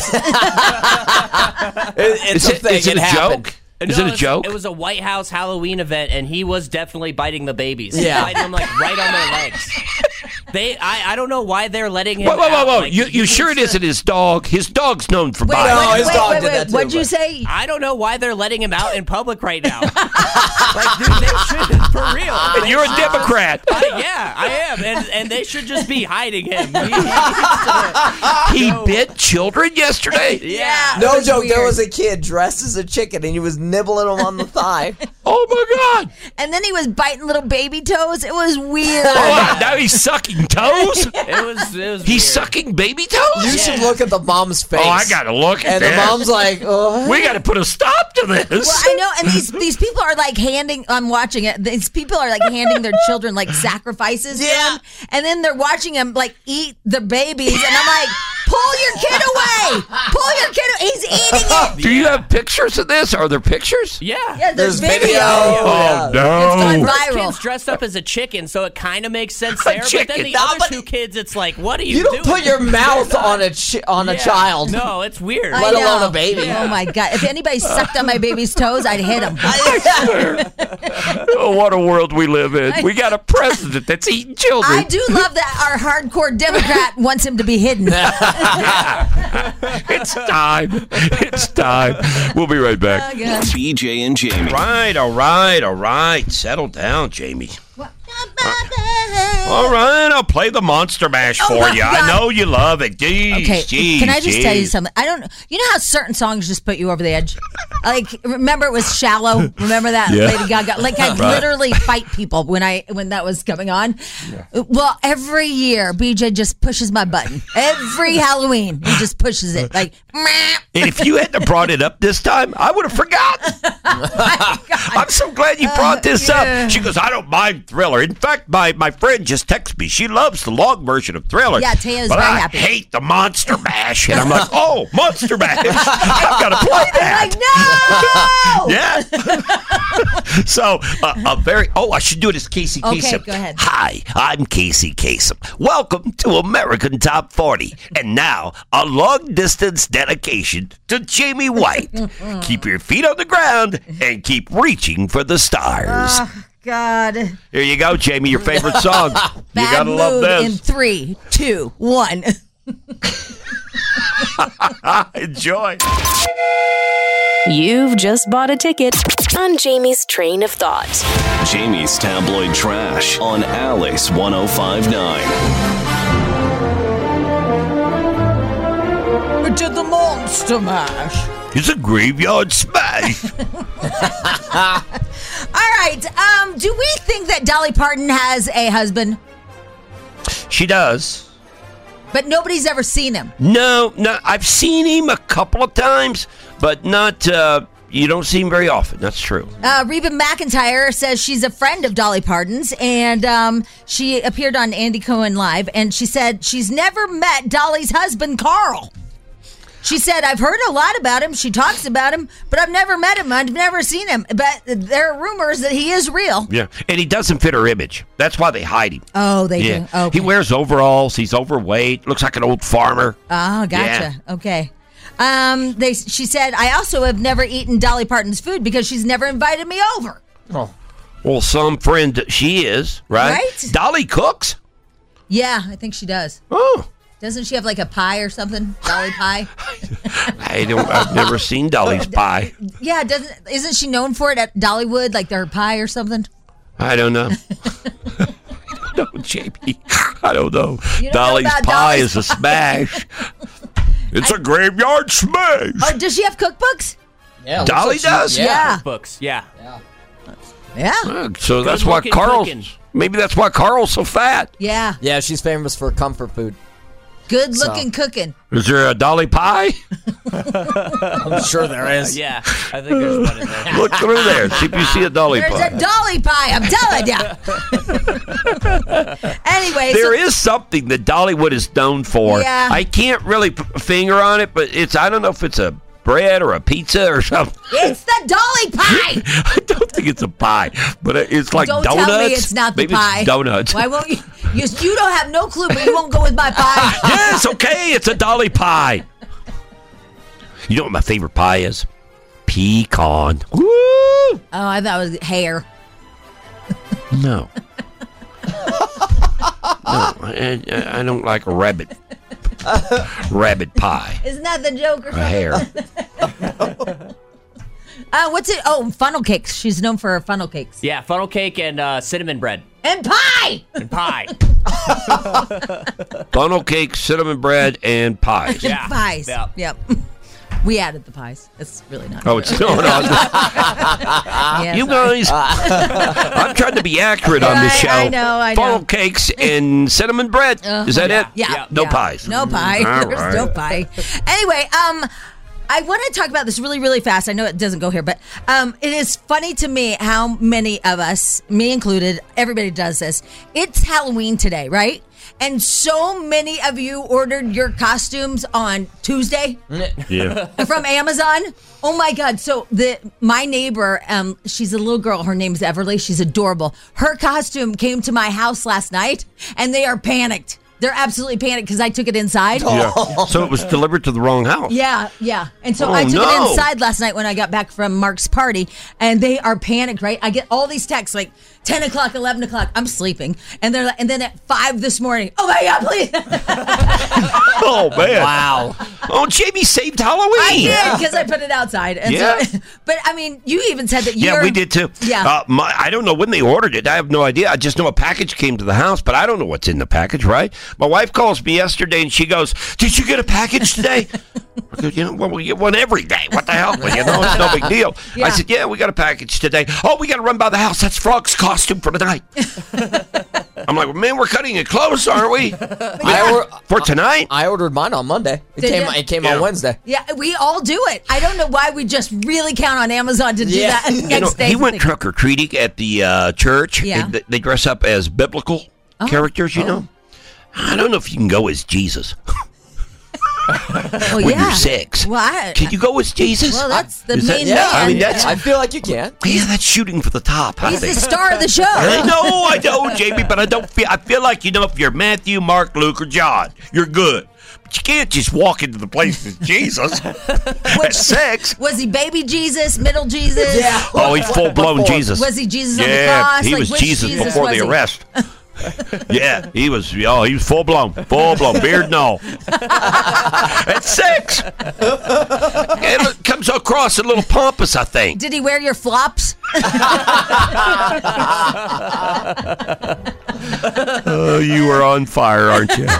It's a thing. Is it a joke? Is it a joke? It was a White House Halloween event, and he was definitely biting the babies. Yeah. Biting them like right on their legs. I don't know why they're letting him. Whoa! out. Like, you sure it isn't his dog? His dog's known for biting. No, his dog did that too. What'd you say? I don't know why they're letting him out in public right now. Like, dude, they should, for real. And you're a Democrat. Yeah, I am, and they should just be hiding him. He bit children yesterday. Yeah. No joke. Weird. There was a kid dressed as a chicken, and he was nibbling him on the thigh. Oh my God! And then he was biting little baby toes. It was weird. Oh, now he's sucking toes. It was He's weird. sucking baby toes. You should look at the mom's face. Oh, I gotta look at and this. the mom's like, oh. We gotta put a stop to this. Well, I know, and these people are like I'm watching it. These people are like handing their children like sacrifices to them, and then they're watching them like eat the babies, and I'm like, pull your kid away! Pull your kid away! He's eating it! Do you have pictures of this? Are there pictures? Yeah. There's video. Oh, no. It's gone First viral. kid's dressed up as a chicken, so it kind of makes sense there. But chicken. then the other two kids, it's like, what are you You doing? don't put your mouth on a child. No, it's weird. I Let know. alone a baby. Oh my God! If anybody sucked on my baby's toes, I'd hit him. Oh, what a world we live in. We got a president that's eating children. I do love that our hardcore Democrat wants him to be hidden. It's time. It's time. We'll be right back. BJ and Jamie. All right. Settle down, Jamie. All right, I'll play the Monster Mash for you. I know you love it. Jeez, Okay, jeez, can I just tell you jeez. something? You know how certain songs just put you over the edge? Like, remember it was Shallow? Remember that Yeah. Lady Gaga? Like, I'd Right. literally fight people when that was coming on. Well, every year, BJ just pushes my button. Every Halloween, he just pushes it. Like, meh. And if you hadn't brought it up this time, I would have forgotten. I'm so glad you brought this up. She goes, I don't mind Thriller. In fact, my friend just texted me. She loves the long version of Thriller. Yeah, Taya's but very I happy. hate the Monster Mash. And I'm like, oh, Monster Mash. I've got to play that. Like, no! Yeah. So, I should do it as Casey Kasem. Okay, go ahead. Hi, I'm Casey Kasem. Welcome to American Top 40. And now, a long-distance dedication to Jamie White. Keep your feet on the ground and keep reaching for the stars. Oh, God. Here you go, Jamie, your favorite song. You Bad gotta love mood this. in 3, 2, 1. Enjoy. You've just bought a ticket on Jamie's Train of Thought. Jamie's Tabloid Trash on Alice 1059. To the Monster Mash. It's a graveyard smash. All right. Do we think that Dolly Parton has a husband? She does. But nobody's ever seen him. No, I've seen him a couple of times, but not. You don't see him very often. That's true. Reba McEntire says she's a friend of Dolly Parton's, and she appeared on Andy Cohen Live, and she said she's never met Dolly's husband, Carl. She said, I've heard a lot about him. She talks about him, but I've never met him. I've never seen him. But there are rumors that he is real. Yeah, and he doesn't fit her image. That's why they hide him. Oh, they do? Okay. He wears overalls. He's overweight. Looks like an old farmer. Oh, gotcha. Yeah. Okay. She said, I also have never eaten Dolly Parton's food because she's never invited me over. Oh. Well, some friend she is, right? Right? Dolly cooks? Yeah, I think she does. Oh. Doesn't she have like a pie or something? Dolly pie? I've never seen Dolly's pie. Yeah, isn't she known for it at Dollywood, like their pie or something? I don't know. No, JP. I don't know. You don't Dolly's know about pie Dolly's is a smash. It's a graveyard smash. Oh, does she have cookbooks? Yeah, Dolly does? Yeah. Books, yeah. Yeah. So that's why Good-looking Carl's. cooking. Maybe that's why Carl's so fat. Yeah. Yeah, she's famous for comfort food. Good looking cooking. Is there a Dolly pie? I'm sure there is. Yeah, I think there's one in there. Look through there. See if you see a Dolly There's pie. a Dolly pie, I'm telling you. Anyway. There is something that Dollywood is known for. Yeah. I can't really put a finger on it, but I don't know if it's a bread or a pizza or something. It's the Dolly pie. I don't think it's a pie, but it's like Don't donuts. tell me it's not the Maybe pie. It's donuts. Why won't you? You don't have no clue, but you won't go with my pie. Yes, okay, it's a Dolly pie. You know what my favorite pie is? Pecan. Woo! Oh, I thought it was hair. No. No, I don't like a rabbit. Rabbit pie. Isn't that the joke or something? Hair. What's it? Oh, funnel cakes. She's known for her funnel cakes. Yeah, funnel cake and cinnamon bread. And pie! And pie. Funnel cake, cinnamon bread, and pies. Yeah. Pies. Yeah. Yep. We added the pies. It's really not. Oh, it's still on. Yeah, You sorry. guys, I'm trying to be accurate on this show. I know. Funnel cakes and cinnamon bread. Is that it? Yeah. No yeah. pies. No pie. All There's right. no pie. Anyway, I want to talk about this really, really fast. I know it doesn't go here, but it is funny to me how many of us, me included, everybody does this. It's Halloween today, right? And so many of you ordered your costumes on Tuesday Yeah. from Amazon. Oh my God. So my neighbor, she's a little girl. Her name's Everly. She's adorable. Her costume came to my house last night and they are panicked. They're absolutely panicked because I took it inside. Yeah. So it was delivered to the wrong house. Yeah. And so I took it inside last night when I got back from Mark's party, and they are panicked, right? I get all these texts like 10 o'clock, 11 o'clock. I'm sleeping. And they're like, and then at 5 this morning, oh my God, please. Oh, man. Wow. Oh, Jamie saved Halloween. I did because I put it outside. And so, but I mean, you even said that Yeah, we did too. Yeah. I don't know when they ordered it. I have no idea. I just know a package came to the house, but I don't know what's in the package, right? My wife calls me yesterday and she goes, "Did you get a package today?" I go, well, we get one every day. What the hell? Well, it's no big deal. Yeah. I said, yeah, we got a package today. Oh, we got to run by the house. That's Frog's costume for tonight. I'm like, well, man, we're cutting it close, aren't we? For tonight? I ordered mine on Monday. It came on Wednesday. Yeah, we all do it. I don't know why we just really count on Amazon to do that next day. He went trick-or-treating at the church. Yeah. They dress up as biblical characters, you know. I don't know if you can go as Jesus. When you're 6. Well, can you go as Jesus? Well, that's the main man. I mean, I feel like you can. Yeah, that's shooting for the top. He's the star of the show. I know, Jamie, but I feel like, if you're Matthew, Mark, Luke, or John, you're good. But you can't just walk into the place as Jesus. At 6. Was he baby Jesus, middle Jesus? Yeah. Oh, he's full-blown Jesus. Was he Jesus on the cross? He was Jesus before the arrest. Yeah, he was full blown, beard and all. At 6, it comes across a little pompous, I think. Did he wear your flops? Oh, you are on fire, aren't you?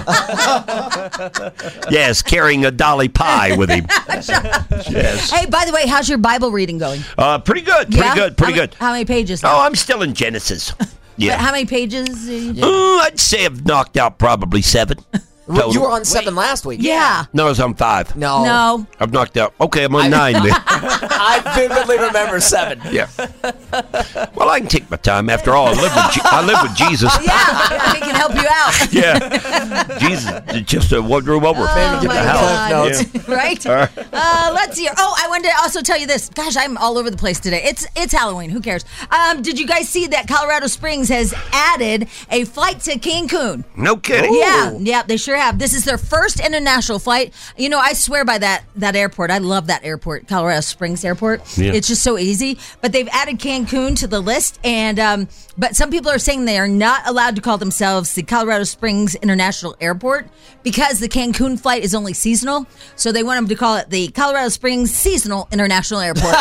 Yes, carrying a Dolly Pie with him. Yes. Hey, by the way, how's your Bible reading going? Pretty good. Pretty good. How many pages now? Oh, I'm still in Genesis. Yeah. But how many pages? I'd say I've knocked out probably 7. Total. You were on 7 last week. Yeah. No, I was on 5. No. I've knocked out. Okay, I'm on 9 then. I vividly remember 7. Yeah. Well, I can take my time. After all, I live with Jesus. Yeah, he can help you out. Yeah. Jesus, just one room over. Oh, Get my the God. notes. Right? All right. Let's see. Oh, I wanted to also tell you this. Gosh, I'm all over the place today. It's Halloween. Who cares? Did you guys see that Colorado Springs has added a flight to Cancun? No kidding. Yeah, they sure have. This is their first international flight. I swear by that airport. I love that airport, Colorado Springs Airport. Yeah. It's just so easy. But they've added Cancun to the list, and but some people are saying they are not allowed to call themselves the Colorado Springs International Airport because the Cancun flight is only seasonal. So they want them to call it the Colorado Springs Seasonal International Airport.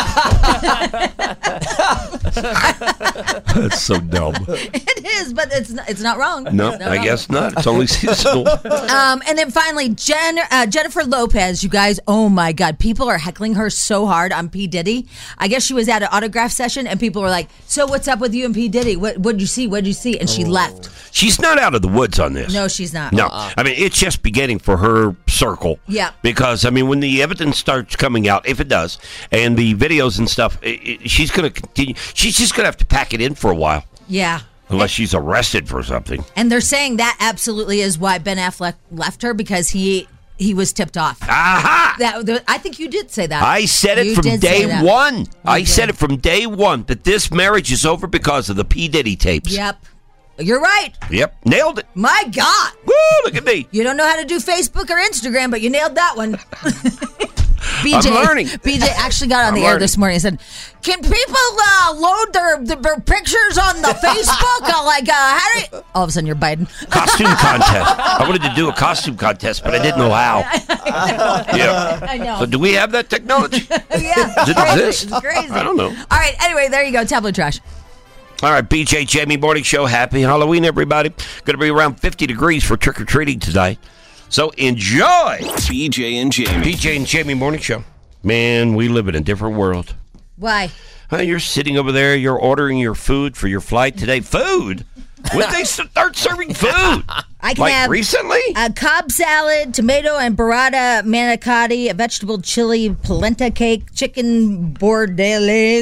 That's so dumb. It is, but it's not wrong. No, It's not I wrong. guess not. It's only seasonal. And then finally, Jennifer Lopez, you guys, oh my God, people are heckling her so hard on P. Diddy. I guess she was at an autograph session and people were like, so what's up with you and P. Diddy? What'd you see? What'd you see? And she left. She's not out of the woods on this. No, she's not. No. I mean, it's just beginning for her circle. Yeah. Because, I mean, when the evidence starts coming out, if it does, and the videos and stuff, she's going to continue. She's just going to have to pack it in for a while. Yeah. Unless she's arrested for something. And they're saying that absolutely is why Ben Affleck left her because he was tipped off. Aha! I think you did say that. I said it You from did say day that. one. I did. said it from day one that this marriage is over because of the P. Diddy tapes. Yep. You're right. Yep. Nailed it. My God. Woo, look at me. You don't know how to do Facebook or Instagram, but you nailed that one. BJ, I'm learning. BJ actually got on the air this morning and said, can people load their pictures on the Facebook? How do you... All of a sudden you're Biden. Costume contest. I wanted to do a costume contest, but I didn't know how. I know. So do we have that technology? Yeah. Does it exist? It's crazy. I don't know. All right. Anyway, there you go. Tablet trash. All right, BJ Jamie Morning Show. Happy Halloween, everybody. Going to be around 50 degrees for trick-or-treating tonight. So enjoy. BJ and Jamie. BJ and Jamie Morning Show. Man, we live in a different world. Why? You're sitting over there. You're ordering your food for your flight today. Food? When they start serving food? I can have recently? A Cobb salad, tomato and burrata manicotti, a vegetable chili polenta cake, chicken bordelaise.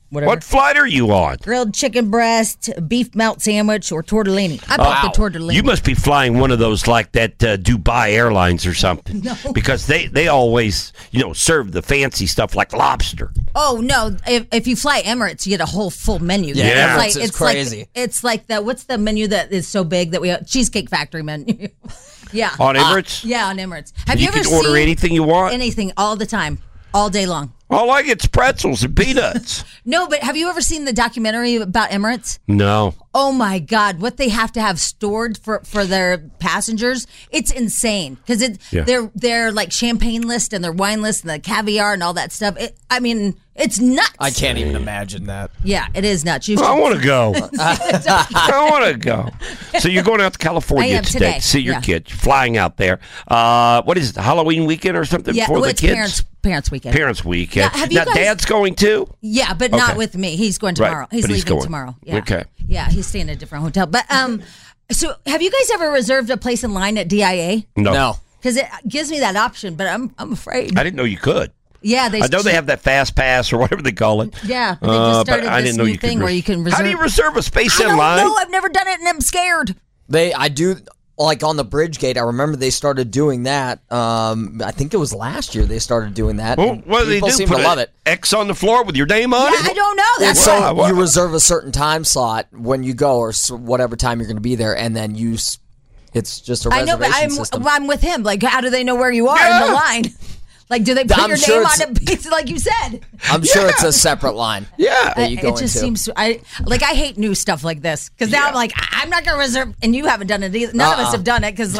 whatever. What flight are you on? Grilled chicken breast, beef melt sandwich, or tortellini. I bought the tortellini. You must be flying one of those like that Dubai Airlines or something. No. Because they always, serve the fancy stuff like lobster. Oh, no. If you fly Emirates, you get a whole full menu. Yeah, Emirates is crazy. It's like what's the menu that is so big that we have? Cheesecake Factory menu. Yeah. On Emirates? Yeah, on Emirates. Have you ever can order anything you want? Anything, all the time, all day long. All I get's pretzels and peanuts. No, but have you ever seen the documentary about Emirates? No. Oh my God, what they have to have stored for their passengers, it's insane. Because they're like champagne list and their wine list and the caviar and all that stuff. It's nuts. I can't even imagine that. Yeah, it is nuts. I want to go. I want to go. So you're going out to California today to see your kids. You're flying out there. What is it, Halloween weekend or something for the kids? Parents weekend. Parents weekend. Now, Dad's going too? Yeah, but not with me. He's going tomorrow. Right, he's leaving tomorrow. Yeah. Okay. Yeah, he's staying in a different hotel. But so have you guys ever reserved a place in line at DIA? No. Because it gives me that option, but I'm afraid. I didn't know you could. Yeah, I know they have that fast pass or whatever they call it. Yeah, but they just started this new thing where you can reserve. How do you reserve a space in line? I don't know. I've never done it, and I'm scared. I do. Like on the bridge gate, I remember they started doing that. I think it was last year they started doing that. Well, what do they do? People seem Put to love it. X on the floor with your name on it? I don't know. That's so you reserve a certain time slot when you go, or whatever time you're going to be there, and then it's just a reservation system. I'm with him. Like, how do they know where you are in the line? Like, do they put your name on a piece like you said? I'm sure it's a separate line. Yeah. That you go it just seems, I hate new stuff like this. Because now I'm like, I'm not going to reserve, and you haven't done it either. None of us have done it because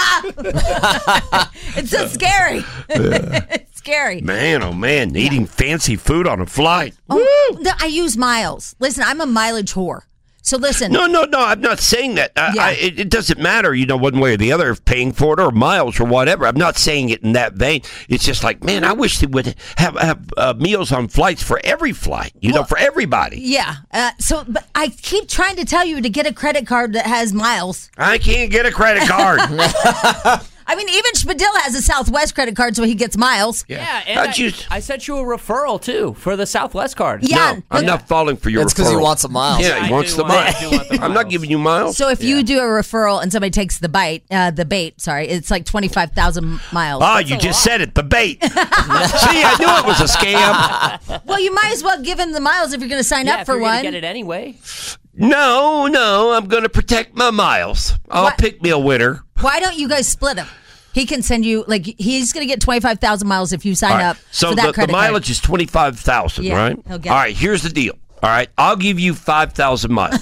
it's so scary. It's scary. Man, oh man, eating fancy food on a flight. Oh, no, I use miles. Listen, I'm a mileage whore. So listen. No, I'm not saying that. It doesn't matter, one way or the other, if paying for it or miles or whatever. I'm not saying it in that vein. It's just like, man, I wish they would have meals on flights for every flight, for everybody. Yeah. But I keep trying to tell you to get a credit card that has miles. I can't get a credit card. I mean, even Spadil has a Southwest credit card, so he gets miles. Yeah, and I sent you a referral, too, for the Southwest card. Yeah. No, I'm not falling for your referral. It's because he wants some miles. Yeah, he wants the miles. I'm not giving you miles. So if you do a referral and somebody takes the bait, it's like 25,000 miles. Ah, you just said it, the bait. See, I knew it was a scam. Well, you might as well give him the miles if you're going to sign up for one. Get it anyway. No, I'm going to protect my miles. I'll pick me a winner. Why don't you guys split them? He can send you, he's going to get 25,000 miles if you sign up for that credit card. So the mileage is 25,000, right? He'll get All right, here's the deal. All right, I'll give you 5,000 miles.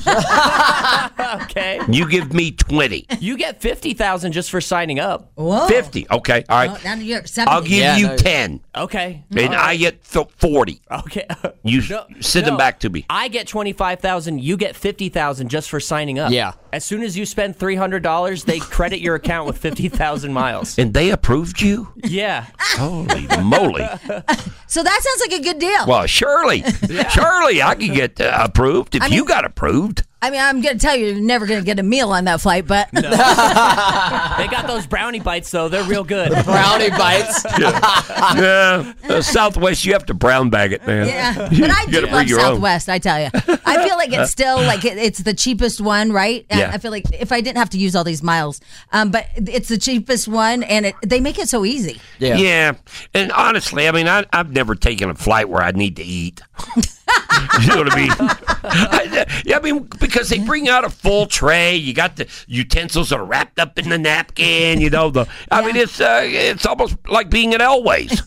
Okay. You give me 20. You get 50,000 just for signing up. Whoa. 50. Okay. All right. Now you're 70. I'll give you 10. Okay. And I get 40. Okay. You send them back to me. I get 25,000. You get 50,000 just for signing up. Yeah. As soon as you spend $300, they credit your account with 50,000 miles. And they approved you? Yeah. Holy moly. So that sounds like a good deal. Well, surely I can get approved if you got approved. I mean, I'm going to tell you, you're never going to get a meal on that flight, but... No. They got those brownie bites, though. They're real good. Brownie bites? Yeah. Southwest, you have to brown bag it, man. Yeah. But I do love Southwest, I tell you. I feel like it's still, it's the cheapest one, right? Yeah. I feel like if I didn't have to use all these miles. But it's the cheapest one, and they make it so easy. Yeah. Yeah. And honestly, I mean, I've never taken a flight where I need to eat. You know what I mean? I mean, because they bring out a full tray. You got the utensils that are wrapped up in the napkin. I mean, it's almost like being at Elway's.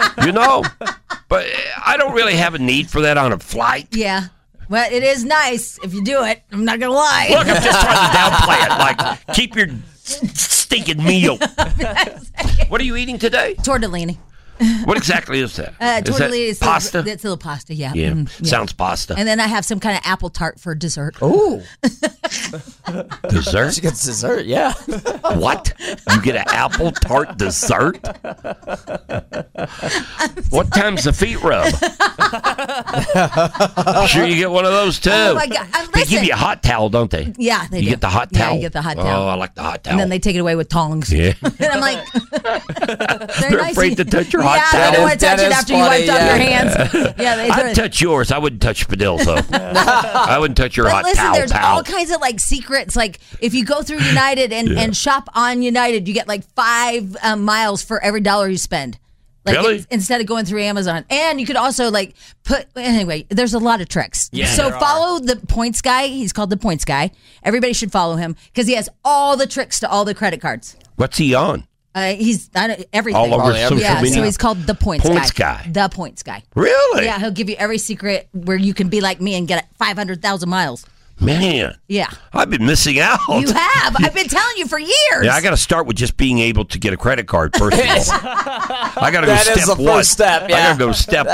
But I don't really have a need for that on a flight. Yeah. Well, it is nice if you do it. I'm not gonna lie. Look, I'm just trying to downplay it. Like, keep your stinking meal. What are you eating today? Tortellini. What exactly is that? Tortellini is pasta. It's a little pasta, yeah. Yeah, Mm-hmm. Sounds pasta. And then I have some kind of apple tart for dessert. Ooh. Dessert? She gets dessert, yeah. What? You get an apple tart dessert? What time's the feet rub? I'm sure you get one of those too. Oh my God. They give you a hot towel, don't they? Yeah, they do. You get the hot towel? Yeah, you get the hot towel. Oh, I like the hot towel. And then they take it away with tongs. Yeah. And I'm like, They're afraid to touch your hot Yeah, towel. they don't want to touch it after you wiped off your hands. Yeah, I'd touch yours. I wouldn't touch Spadil's, though. I wouldn't touch your hot listen, towel. there's all kinds of like secrets. Like if you go through United and shop on United, you get like 5 miles for every $1 you spend. Like really? Instead of going through Amazon. And you could also like anyway, there's a lot of tricks. Yeah, so follow the points guy. He's called the points guy. Everybody should follow him because he has all the tricks to all the credit cards. What's he on? He's everything. All over social media? So he's called the points guy. The points guy. Really? Yeah, he'll give you every secret where you can be like me and get 500,000 miles. Man. Yeah. I've been missing out. You have. I've been telling you for years. Yeah, I got to start with just being able to get a credit card first of all. I got to go step That is the one. first step, yeah. I got to go step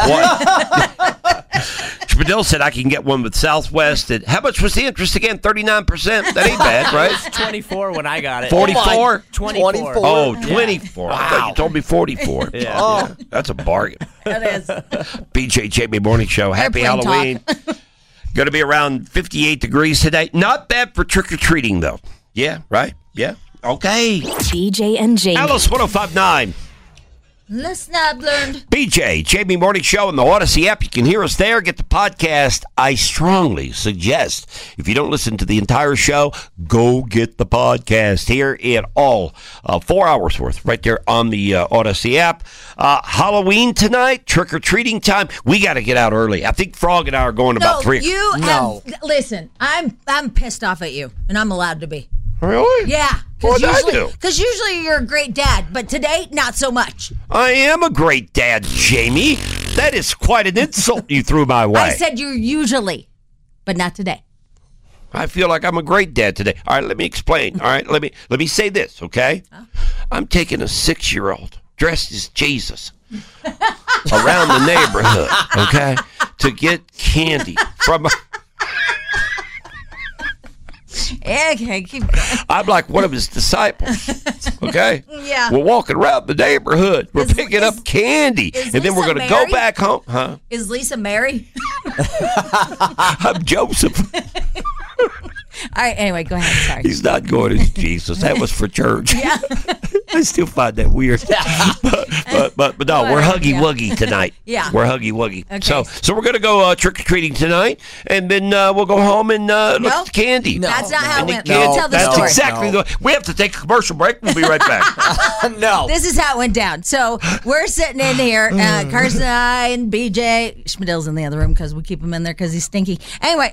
one. Spadil said I can get one with Southwest. How much was the interest again? 39%? That ain't bad, right? It was 24 when I got it. 44? 24. Oh, 24. Yeah. I thought you told me 44. Yeah. That's a bargain. That is. BJ Jamie Morning Show. Happy Airplane Halloween. Going to be around 58 degrees today. Not bad for trick-or-treating, though. Yeah, right? Yeah. Okay. BJ and Jamie. Alice 105.9. Listen, I've learned. BJ, Jamie Morning Show on the Odyssey app. You can hear us there. Get the podcast. I strongly suggest, if you don't listen to the entire show, go get the podcast. Hear it all. 4 hours worth right there on the Odyssey app. Halloween tonight, trick-or-treating time. We got to get out early. I think Frog and I are going about 3. Listen, I'm pissed off at you, and I'm allowed to be. Really? Yeah. What'd I do? Because usually you're a great dad, but today, not so much. I am a great dad, Jamie. That is quite an insult you threw my way. I said you're usually, but not today. I feel like I'm a great dad today. All right, let me explain. All right, let me say this, okay? I'm taking a 6-year-old dressed as Jesus around the neighborhood, okay, to get candy from a... Okay, keep going. I'm like one of his disciples, okay? Yeah. We're walking around the neighborhood. We're picking up candy, and then we're going to go back home. Huh? Is Lisa Mary? I'm Joseph. All right, anyway, go ahead. Sorry. He's not going as Jesus. That was for church. Yeah. I still find that weird. But no, we're huggy wuggy tonight. Yeah. We're huggy wuggy. Okay. So we're gonna go trick or treating tonight, and then we'll go home and look at the candy. No, that's not how it went. No, Tell the that's story. exactly the. We have to take a commercial break. We'll be right back. No. This is how it went down. So we're sitting in here, Carson and I and BJ. Schmidl's in the other room because we keep him in there because he's stinky. Anyway,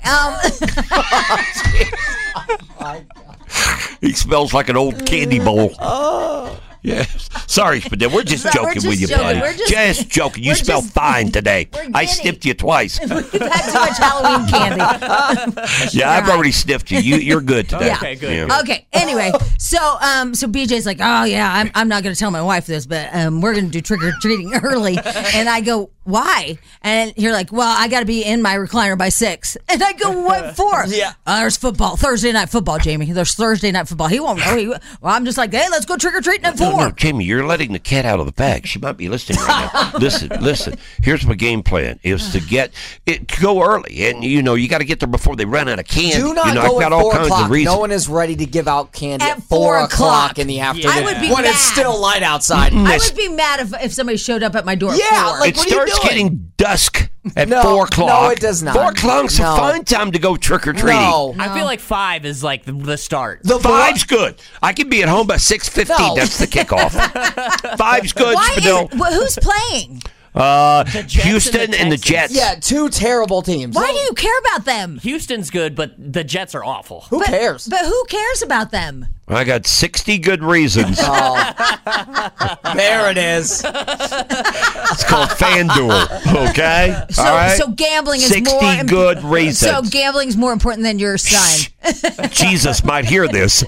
He smells like an old candy bowl. Oh. Yes. Sorry, Spadil. We're just joking with you, buddy. Just joking. You smell fine today. I sniffed you twice. We've had too much Halloween candy. Yeah, I've already sniffed you. You're good today. Yeah. Okay, good. Yeah. Okay. Anyway, so BJ's like, oh yeah, I'm not going to tell my wife this, but we're going to do trick or treating early, and I go, why? And you're like, well, I got to be in my recliner by 6, and I go, what for? Yeah. There's football, Thursday night football, Jamie. There's Thursday night football. He won't know. Well, I'm just like, hey, let's go trick or treating at 4. No, Jamie, you're letting the cat out of the bag. She might be listening right now. Listen. Here's my game plan: is to go early, and you got to get there before they run out of candy. Do not I've go got at all 4 kinds o'clock. of reasons. No one is ready to give out candy At at 4 o'clock in the Yeah. afternoon I would be when mad. it's still light outside. I would be mad if somebody showed up at my door at 4. Like, It what are you starts doing? getting dusk at No, 4 o'clock. no, it does not. 4 o'clock's No. a fine time to go trick or treating. No. I feel like 5 is like the start. The 5's good. I can be at home by 6:50. No. That's the kickoff. 5's good, Spadil. Who's playing? Jets Houston and the Jets. Yeah, 2 terrible teams. Why do you care about them? Houston's good, but the Jets are awful. Who cares? But who cares about them? I got 60 good reasons. There it is. It's called FanDuel. Okay? So, All right? so gambling is 60 more good reasons. So gambling's more important than your son. Jesus might hear this.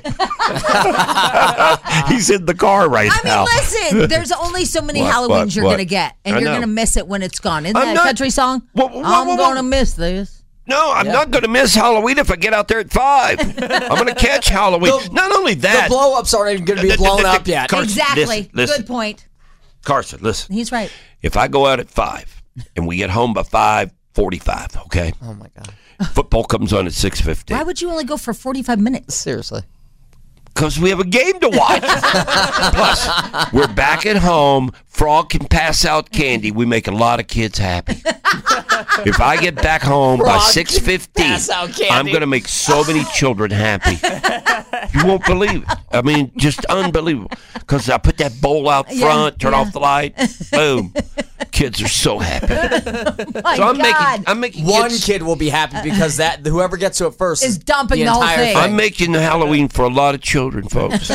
He's in the car right now. Listen, there's only so many Halloweens you're going to get, and I you're know. going to miss it when it's gone. Isn't I'm that a not- country song? I'm going to miss this. No, I'm not going to miss Halloween if I get out there at 5. I'm going to catch Halloween. Not only that. The blow-ups aren't even going to be blown up yet. Carson, Exactly. listen. Good point. Carson, listen. He's right. If I go out at 5 and we get home by 5:45, okay? Oh, my God. Football comes on at 6:50. Why would you only go for 45 minutes? Seriously. Because we have a game to watch. Plus, we're back at home. Frog can pass out candy. We make a lot of kids happy. If I get back home by 6:50, I'm going to make so many children happy. You won't believe it. I mean, just unbelievable. Because I put that bowl out front, turn off the light, boom. Kids are so happy. I'm making one kid will be happy because that whoever gets to it first is dumping the whole thing. I'm making Halloween for a lot of children, folks.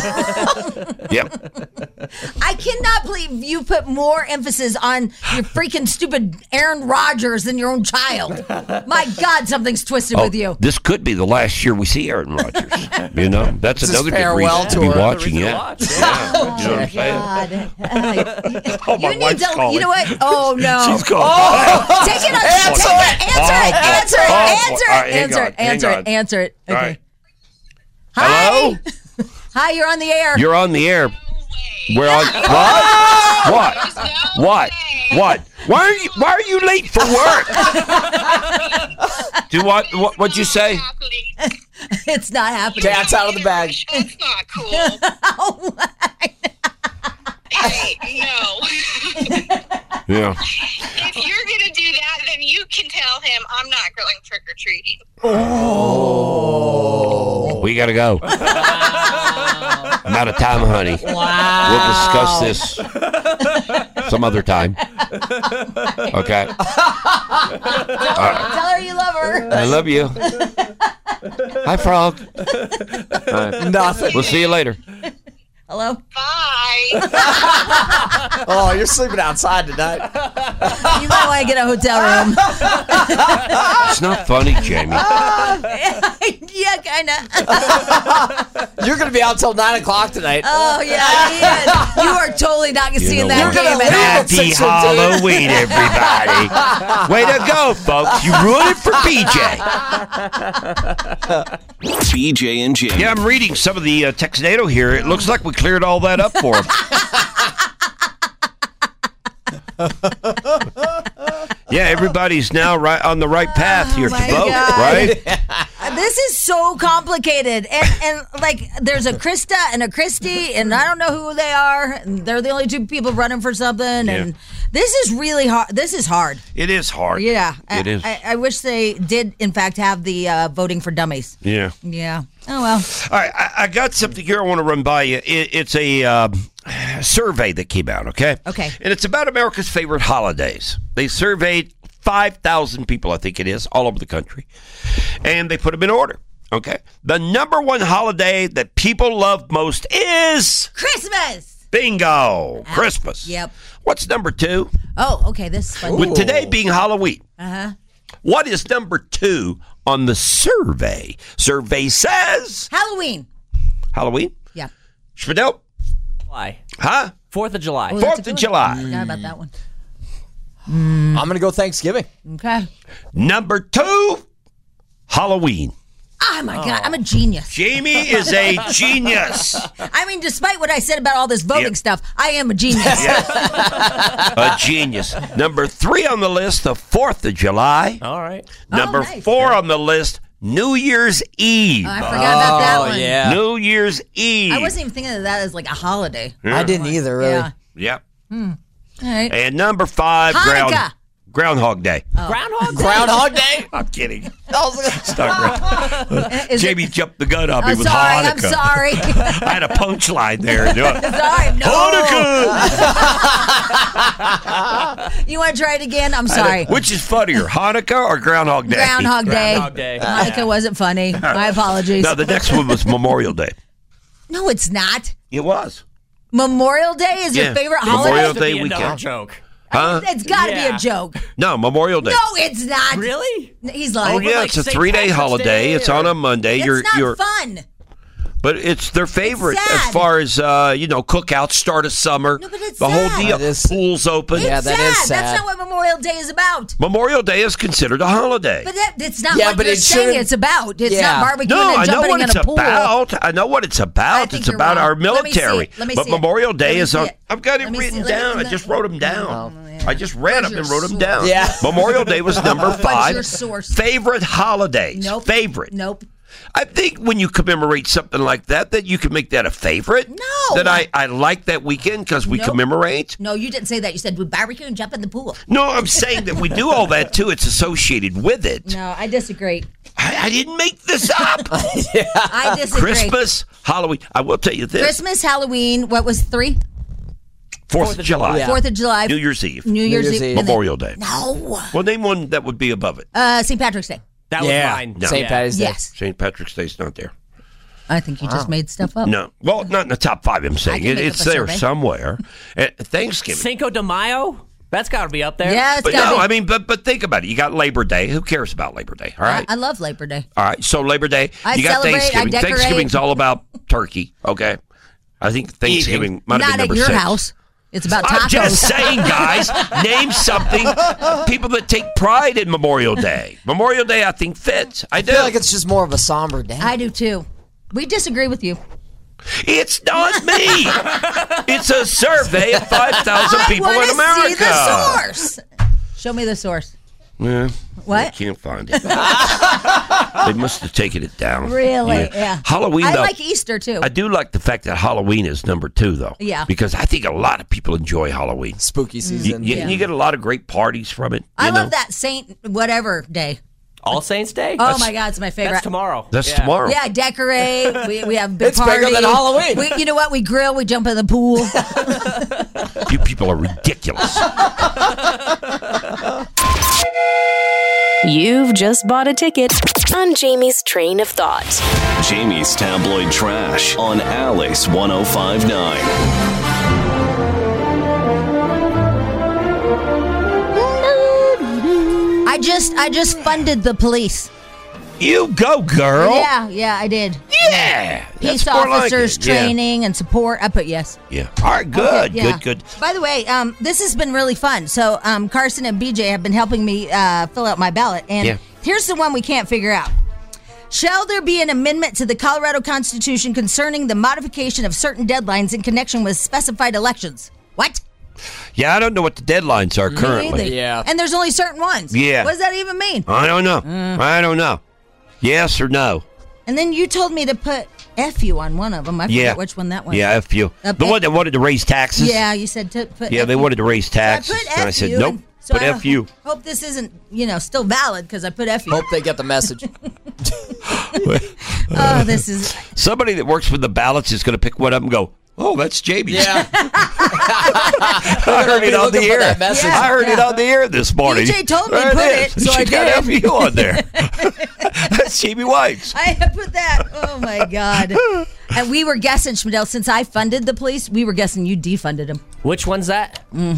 Yep. I cannot believe you put more emphasis on your freaking stupid Aaron Rodgers than your own child. My God, something's twisted with you. This could be the last year we see Aaron Rodgers. You know, that's another good reason to be watching. Yeah. You know what I'm saying? Oh, my wife's calling. You know what? Oh, no. She's calling. Take it up. Answer it. Okay. Right. Hi. Hello? Hi, you're on the air. You're on the air. We're on. What? Why are you late for work? What'd you say? It's not happening. Cat's out of the bag. That's not cool. Oh, hey, no. Yeah. If you're going to do that, then you can tell him I'm not going trick-or-treating. Oh. We got to go. I'm out of time, honey. Wow. We'll discuss this some other time. Okay. Tell her you love her. I love you. Hi, Frog. Nothing. We'll see you later. Hello? Bye. Oh, you're sleeping outside tonight. You might want to get a hotel room. It's not funny, Jamie. Yeah, kind of. You're going to be out till 9 o'clock tonight. Oh, yeah. You are totally not going to see that game. Happy Halloween, everybody. Way to go, folks. You ruined it for BJ. BJ and Jamie. Yeah, I'm reading some of the Texnado here. It looks like we cleared all that up for him. Yeah, everybody's now right on the right path here to vote, right? This is so complicated, and like there's a Krista and a Christy, and I don't know who they are. And they're the only two people running for something, and this is really hard. This is hard. It is hard. Yeah, it is. I wish they did, in fact, have the voting for dummies. Yeah. Yeah. Oh well. All right, I got something here I want to run by you. It's a survey that came out. Okay. Okay. And it's about America's favorite holidays. They surveyed 5,000 people, I think it is, all over the country. And they put them in order, okay? The number one holiday that people love most is... Christmas! Bingo! Christmas. Yep. What's number two? Oh, okay, this is fun. With today being Halloween. Uh-huh. What is number two on the survey? Survey says... Halloween. Halloween? Yeah. Schmidl? July. Huh? 4th of July. Oh, 4th of July. I forgot about that one. I'm going to go Thanksgiving. Okay. Number two, Halloween. Oh, my God. I'm a genius. Jamie is a genius. I mean, despite what I said about all this voting stuff, I am a genius. A genius. Number three on the list, the 4th of July. All right. Number four on the list, New Year's Eve. Oh, I forgot about that one. Yeah. New Year's Eve. I wasn't even thinking of that as like a holiday. Yeah. I didn't either, really. Yeah. Yep. All right. And number five, Hanukkah. Groundhog Day. Groundhog Day? I'm kidding. It's not Groundhog. Jamie jumped the gun on me with sorry, Hanukkah. I'm sorry. I had a punchline there. Sorry, no. Hanukkah! You want to try it again? I'm sorry. Which is funnier, Hanukkah or Groundhog Day? Groundhog Day. Groundhog Day. Hanukkah wasn't funny. My apologies. No, the next one was Memorial Day. No, it's not. It was. Memorial Day is your favorite holiday? Memorial Day Day weekend. Joke. Huh? It's got to be a joke. No, Memorial Day. No, it's not. Really? He's lying. Oh yeah, it's a 3-day holiday. It's on a Monday. It's not fun. But it's their favorite It's as sad. far as cookouts, start of summer. No, but it's the sad. whole deal. Pools open. It's Yeah, that is sad. That's not what Memorial Day is about. Memorial Day is considered a holiday. But it's not Yeah, what but you're it saying shouldn't- it's about. It's Yeah. not barbecuing No, and I know jumping what in it's a pool. about. I know what it's I about. think It's you're about wrong. our Let me see military. it. Let me But see it. Memorial Day Let me is see on. it. I've got it Let me written see- down. let I me- just wrote them down. Oh, yeah. I just read Where's them and your wrote them source? down. Yeah. Memorial Day was number Where's 5. your source? Favorite holidays. Nope. Favorite. Nope. I think when you commemorate something like that you can make that a favorite. No. That I like that weekend because we commemorate. No, you didn't say that. You said we barbecue and jump in the pool. No, I'm saying that we do all that, too. It's associated with it. No, I disagree. I didn't make this up. I disagree. Christmas, Halloween. I will tell you this. Christmas, Halloween, what was 3? 4th of July. Yeah. 4th of July. New Year's Eve. New Year's Eve. Memorial Day. No. Well, name one that would be above it. St. Patrick's Day. That was mine. No. St. Patty's Day. Yes. St. Patrick's Day's not there. I think you just made stuff up. No. Well, not in the top 5, I'm saying. can make It's up a there survey. somewhere. Thanksgiving. Cinco de Mayo? That's got to be up there. Yeah, it's But gotta no, be. I mean, but think about it. You got Labor Day. Who cares about Labor Day? All right. I love Labor Day. All right. So Labor Day. I you got celebrate, I Thanksgiving. decorate. Thanksgiving's all about turkey. Okay. I think Thanksgiving might have Not been at number your 6. house. It's about tacos. I'm just saying, guys. Name something. People that take pride in Memorial Day. Memorial Day, I think, fits. I do. I feel like it's just more of a somber day. I do too. We disagree with you. It's not me. It's a survey of 5,000 people in America. I want to see the source. Show me the source. Yeah. What? I can't find it. They must have taken it down. Really? Yeah. Halloween, I though, like Easter too. I do like the fact that Halloween is number 2, though. Yeah. Because I think a lot of people enjoy Halloween. Spooky season. You get a lot of great parties from it. I you know? love that Saint whatever day. All Saints Day? Oh my God, it's my favorite. That's tomorrow. That's tomorrow. Yeah, decorate. We have a big It's party. bigger than Halloween. You know what? We grill. We jump in the pool. You people are ridiculous. You've just bought a ticket on Jamie's Train of Thought. Jamie's Tabloid Trash on Alice 105.9. I just funded the police. You go, girl. Yeah, I did. Yeah. Peace That's more like officers it. Yeah. training and support. I put yes. Yeah. All right, good, Okay, yeah. good. By the way, this has been really fun. So Carson and BJ have been helping me fill out my ballot. And here's the one we can't figure out. Shall there be an amendment to the Colorado Constitution concerning the modification of certain deadlines in connection with specified elections? What? Yeah, I don't know what the deadlines are Me currently. neither. Yeah. And there's only certain ones. Yeah. What does that even mean? I don't know. I don't know. Yes or no? And then you told me to put FU on one of them. I forget which one that was. Yeah, F you. The one that wanted to raise taxes? Yeah, you said to put Yeah, they FU. wanted to raise taxes. So I put and I said, FU, nope, and so put I FU. Hope this isn't, still valid because I put FU. Hope they get the message. Oh, this is... Somebody that works with the ballots is going to pick one up and go, oh, that's Jamie's. Yeah. I heard it on the air. that message. I heard it on the air this morning. DJ told me There put is. it, so she I got did. FU on there. That's Jamie White's. I put that. Oh, my God. And we were guessing, Schmidl, since I funded the police, we were guessing you defunded them. Which one's that? No.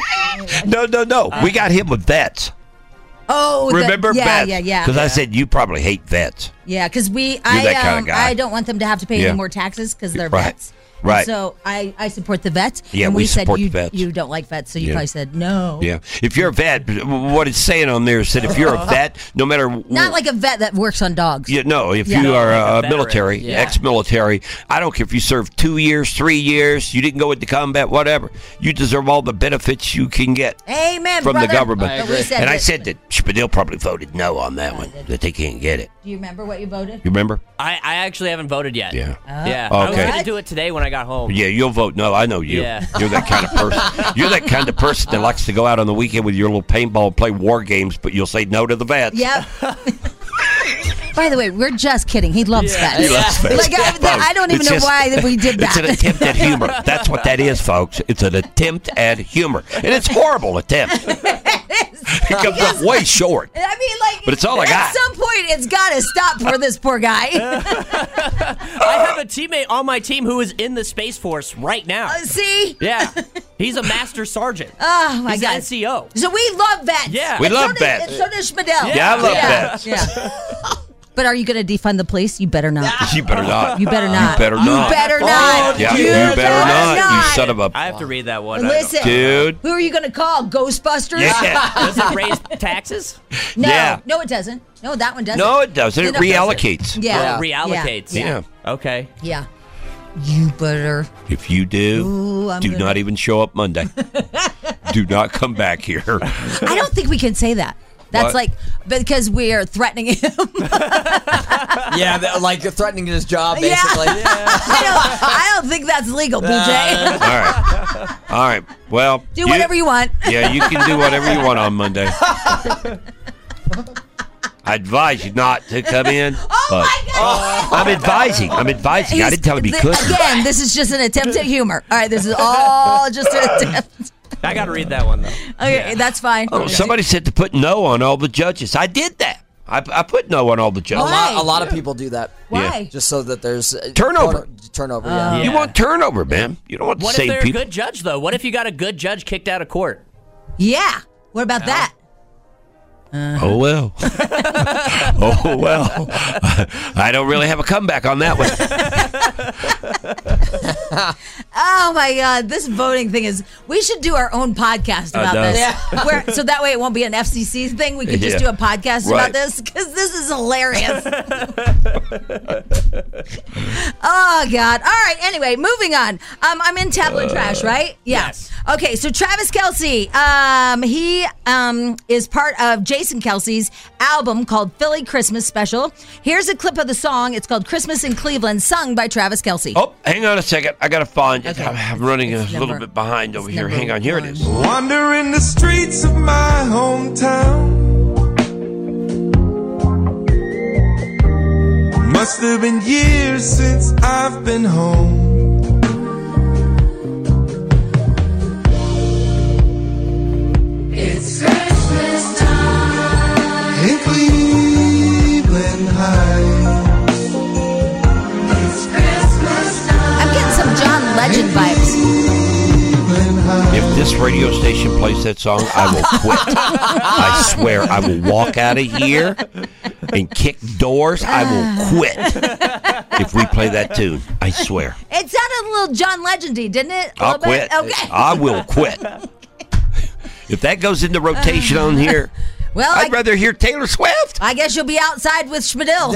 We got him with vets. Oh, Remember vets? Yeah. Because I said you probably hate vets. Yeah, because that kind of guy. I don't want them to have to pay Yeah. any more taxes because they're Right. vets. And Right. so I support the vets. Yeah, and we said support you, the vets. You don't like vets, so you Yeah. probably said no. Yeah. If you're a vet, what it's saying on there is that if you're a vet, no matter Not like a vet that works on dogs. if Yeah. you are Like a a veteran. military, Yeah. ex-military, I don't care if you served 2 years, 3 years, you didn't go into combat, whatever. You deserve all the benefits you can get Amen, from brother. the government. But we said And I that- said that Spadil probably voted no on that one, that they can't get it. Do you remember what you voted? You remember? I actually haven't voted yet. Yeah. Yeah. I was Okay. going to do it today when I got home. Yeah, you'll vote no. I know you. Yeah. You're that kind of person. You're that kind of person that likes to go out on the weekend with your little paintball and play war games, but you'll say no to the vets. Yep. By the way, we're just kidding. He loves vets. He loves vets. Like, I don't even It's know just- why we did that. It's an attempt at humor. That's what that is, folks. It's an attempt at humor. And it's a horrible attempt. It comes up way short. I mean, like, But it's all I at got. some point, it's got to stop for this poor guy. I have a teammate on my team who is in the Space Force right now. See? Yeah. He's a master sergeant. Oh, my He's God. an NCO. So we love vets. Yeah. We And love so vets. And so does Schmidl. Yeah, I love vets. Yeah. But are you going to defund the police? You better not. You better not. You better not. You better not. You better not. Yeah, you better not. You son of a... I have to read that one. Listen, Dude. who are you going to call? Ghostbusters? Yeah. Does it raise taxes? No, Yeah. no, it doesn't. No, that one doesn't. No, it doesn't. It No, reallocates. Yeah. Oh, reallocates. Yeah. Okay. Yeah. You better. If you do, Ooh, I'm do gonna- not even show up Monday. Do not come back here. I don't think we can say that. That's What? like because we are threatening him. Yeah, like threatening his job, basically. I don't think that's legal, BJ. All right. Well, Do whatever you want. Yeah, you can do whatever you want on Monday. I advise you not to come in. Oh my God! I'm advising. I didn't tell him he couldn't. Again, this is just an attempt at humor. All right, this is all just an attempt. I got to read that one, though. Okay, that's fine. Oh, somebody said to put no on all the judges. I did that. I put no on all the judges. Why? A lot of people do that. Why? Just so that there's Turnover. Turnover, yeah. You want turnover, man. You don't want What the if same they're people. a good judge, though? What if you got a good judge kicked out of court? Yeah. What about that? Oh, well. Oh, well. I don't really have a comeback on that one. Oh my God, this voting thing is. We should do our own podcast about this. Yeah. So that way it won't be an FCC thing. We could just do a podcast about this because this is hilarious. Oh God. All right. Anyway, moving on. I'm in tabloid trash, right? Yeah. Yes. Okay. So Travis Kelce, he is part of Jason Kelce's album called Philly Christmas Special. Here's a clip of the song. It's called Christmas in Cleveland, sung by Travis Kelce. Oh, hang on a second. I got to find it. Okay. I'm running a little bit behind over here. Hang on. Here it is. Wandering the streets of my hometown. Must have been years since I've been home. It's Christmas time in Cleveland Heights. It's Christmas time. I'm getting some John Legend vibes. If this radio station plays that song, I will quit. I swear, I will walk out of here and kick doors. I will quit if we play that tune. I swear. It sounded a little John Legendy, didn't it? I'll quit. Okay. I will quit. If that goes into rotation on here, Well, I'd rather hear Taylor Swift. I guess you'll be outside with Schmidl.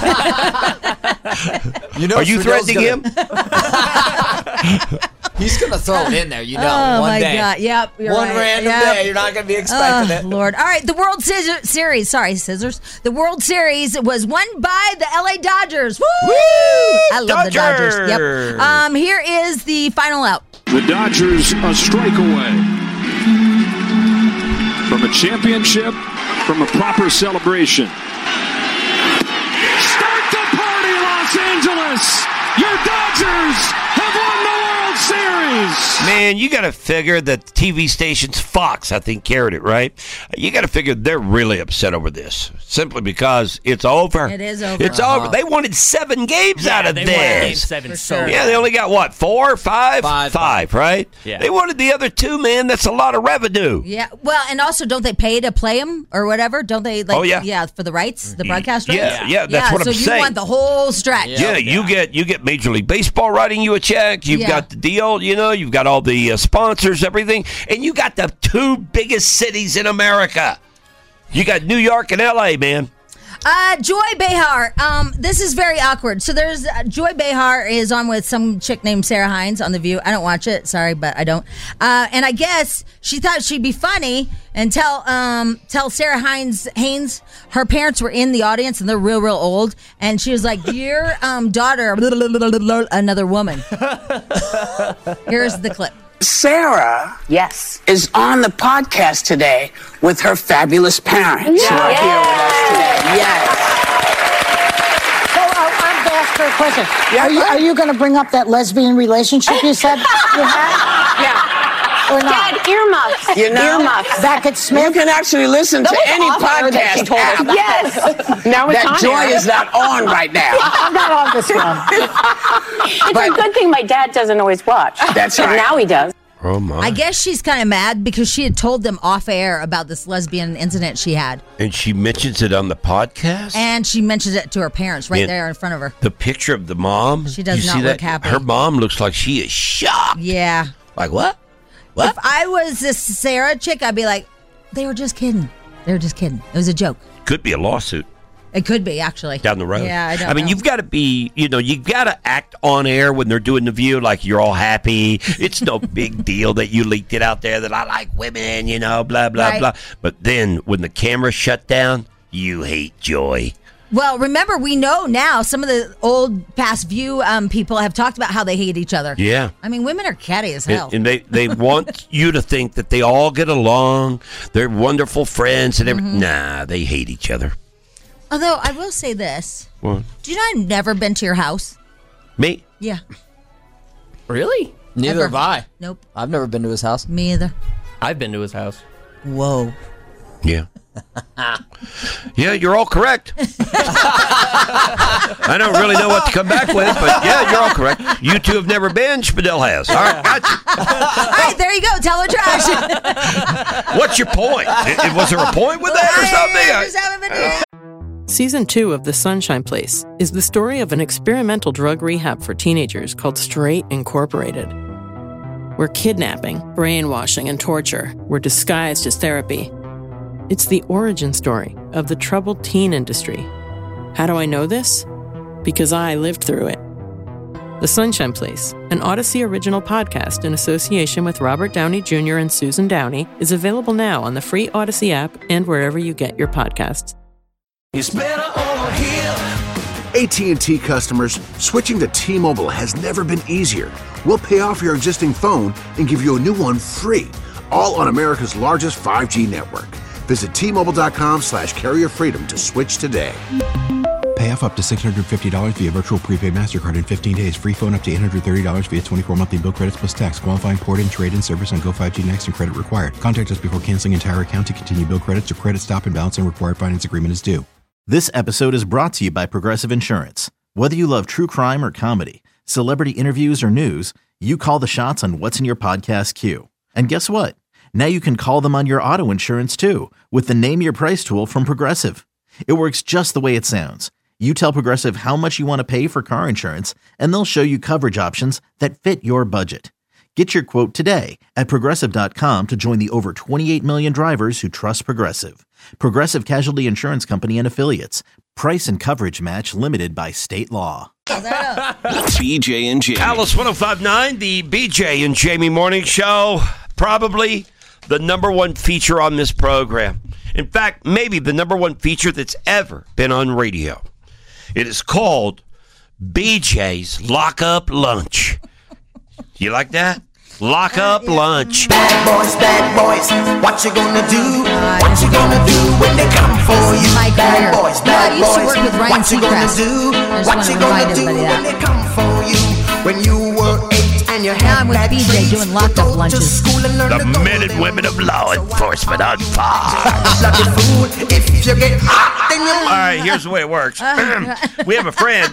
Are you threatening him? He's going to throw it in there, Oh, one my day. God. Yep. You're One right. random Yep. day. You're not going to be expecting it. Lord. All right. The World Series. Sorry, scissors. The World Series was won by the LA Dodgers. Woo! I love the Dodgers. Yep. Here is the final out. The Dodgers a strike away from a championship, from a proper celebration. Start the party, Los Angeles! Your Dodgers have won the World Series! Man, you got to figure that TV stations, Fox, I think, carried it, right? You got to figure they're really upset over this, simply because it's over. It is over. It's over. They wanted 7 games out of they this. wanted Game 7 so Yeah, they only got what, 4, 5? Five, right? Yeah. They wanted the other 2, man. That's a lot of revenue. Yeah. Well, and also, don't they pay to play them or whatever? Don't they? Like, Oh, yeah. Yeah, for the rights, the broadcast rights. Yeah, that's what I'm so saying. you want the whole stretch. Yeah, you get Major League Baseball writing you a check. You've got the deal, you've got all the sponsors, everything, and you got the 2 biggest cities in America. You got New York and LA, man. Joy Behar. This is very awkward. So there's Joy Behar is on with some chick named Sarah Hines on The View. I don't watch it. Sorry, but I don't. And I guess she thought she'd be funny and tell Sarah Haynes her parents were in the audience and they're real old. And she was like, "Your daughter, another woman." Here's the clip. Sarah, yes, is on the podcast today with her fabulous parents who are here with us today. Yes. So I have to ask her a question. Are you going to bring up that lesbian relationship you said you had? Yeah. Or not? Dad, earmuffs. Earmuffs. Back at Smith? You can actually listen to any podcast app. Yes. Now it's that Joy is not on right now. I'm not on this one. It's a good thing my dad doesn't always watch. That's right. Now he does. Oh my. I guess she's kind of mad because she had told them off air about this lesbian incident she had. And she mentions it on the podcast? And she mentions it to her parents right Man, there in front of her. The picture of the mom. She does you not see look that? happy. Her mom looks like she is shocked. Yeah. Like, what? If I was this Sarah chick, I'd be like, they were just kidding. They were just kidding. It was a joke. Could be a lawsuit. It could be, actually. Down the road. Yeah, I mean, know. you've got to be, you've got to act on air when they're doing the View like you're all happy. It's no big deal that you leaked it out there that I like women, blah, blah, blah. But then when the camera shut down, you hate Joy. Well, remember, we know now some of the old past View people have talked about how they hate each other. Yeah. I mean, women are catty as hell. And they want you to think that they all get along. They're wonderful friends and everything. Nah, they hate each other. Although, I will say this. What? Do you know I've never been to your house? Me? Yeah. Really? Neither have I. Nope. I've never been to his house. Me either. I've been to his house. Whoa. Yeah. Yeah, you're all correct. I don't really know what to come back with, but yeah, you're all correct. You two have never been. Spadell has. All right, gotcha. All right, there you go. Tell her trash. What's your point? Was there a point with that or something? I just haven't been here. Season 2 of The Sunshine Place is the story of an experimental drug rehab for teenagers called Straight Incorporated, where kidnapping, brainwashing, and torture were disguised as therapy. It's the origin story of the troubled teen industry. How do I know this? Because I lived through it. The Sunshine Place, an Odyssey original podcast in association with Robert Downey Jr. and Susan Downey, is available now on the free Odyssey app and wherever you get your podcasts. It's better over here. AT&T customers, switching to T-Mobile has never been easier. We'll pay off your existing phone and give you a new one free, all on America's largest 5G network. Visit T-Mobile.com/carrierfreedom to switch today. Pay off up to $650 via virtual prepaid MasterCard in 15 days. Free phone up to $830 via 24 monthly bill credits plus tax. Qualifying port-in, trade-in service on Go 5G Next and credit required. Contact us before canceling entire account to continue bill credits or credit stop and balance and required finance agreement is due. This episode is brought to you by Progressive Insurance. Whether you love true crime or comedy, celebrity interviews or news, you call the shots on what's in your podcast queue. And guess what? Now you can call them on your auto insurance too with the Name Your Price tool from Progressive. It works just the way it sounds. You tell Progressive how much you want to pay for car insurance, and they'll show you coverage options that fit your budget. Get your quote today at Progressive.com to join the over 28 million drivers who trust Progressive. Progressive Casualty Insurance Company and Affiliates. Price and coverage match limited by state law. BJ and Jamie. Alice 105.9, the BJ and Jamie Morning Show. Probably the number one feature on this program. In fact, maybe the number one feature that's ever been on radio. It is called BJ's Lock Up Lunch. You like that? Lock Up Lunch. Bad boys, what you gonna do? What you gonna do when they come for you? Bad boys, I used to work with Ryan what you gonna Seacrest. do? I just What want to you remind gonna do everybody when that. they come for you? When you were 8 and you had I'm with bad BJ dreams, doing locked up lunches. The men and women of law enforcement on fire. Bloody fool, if you get hot, then you. All right, here's the way it works. We have a friend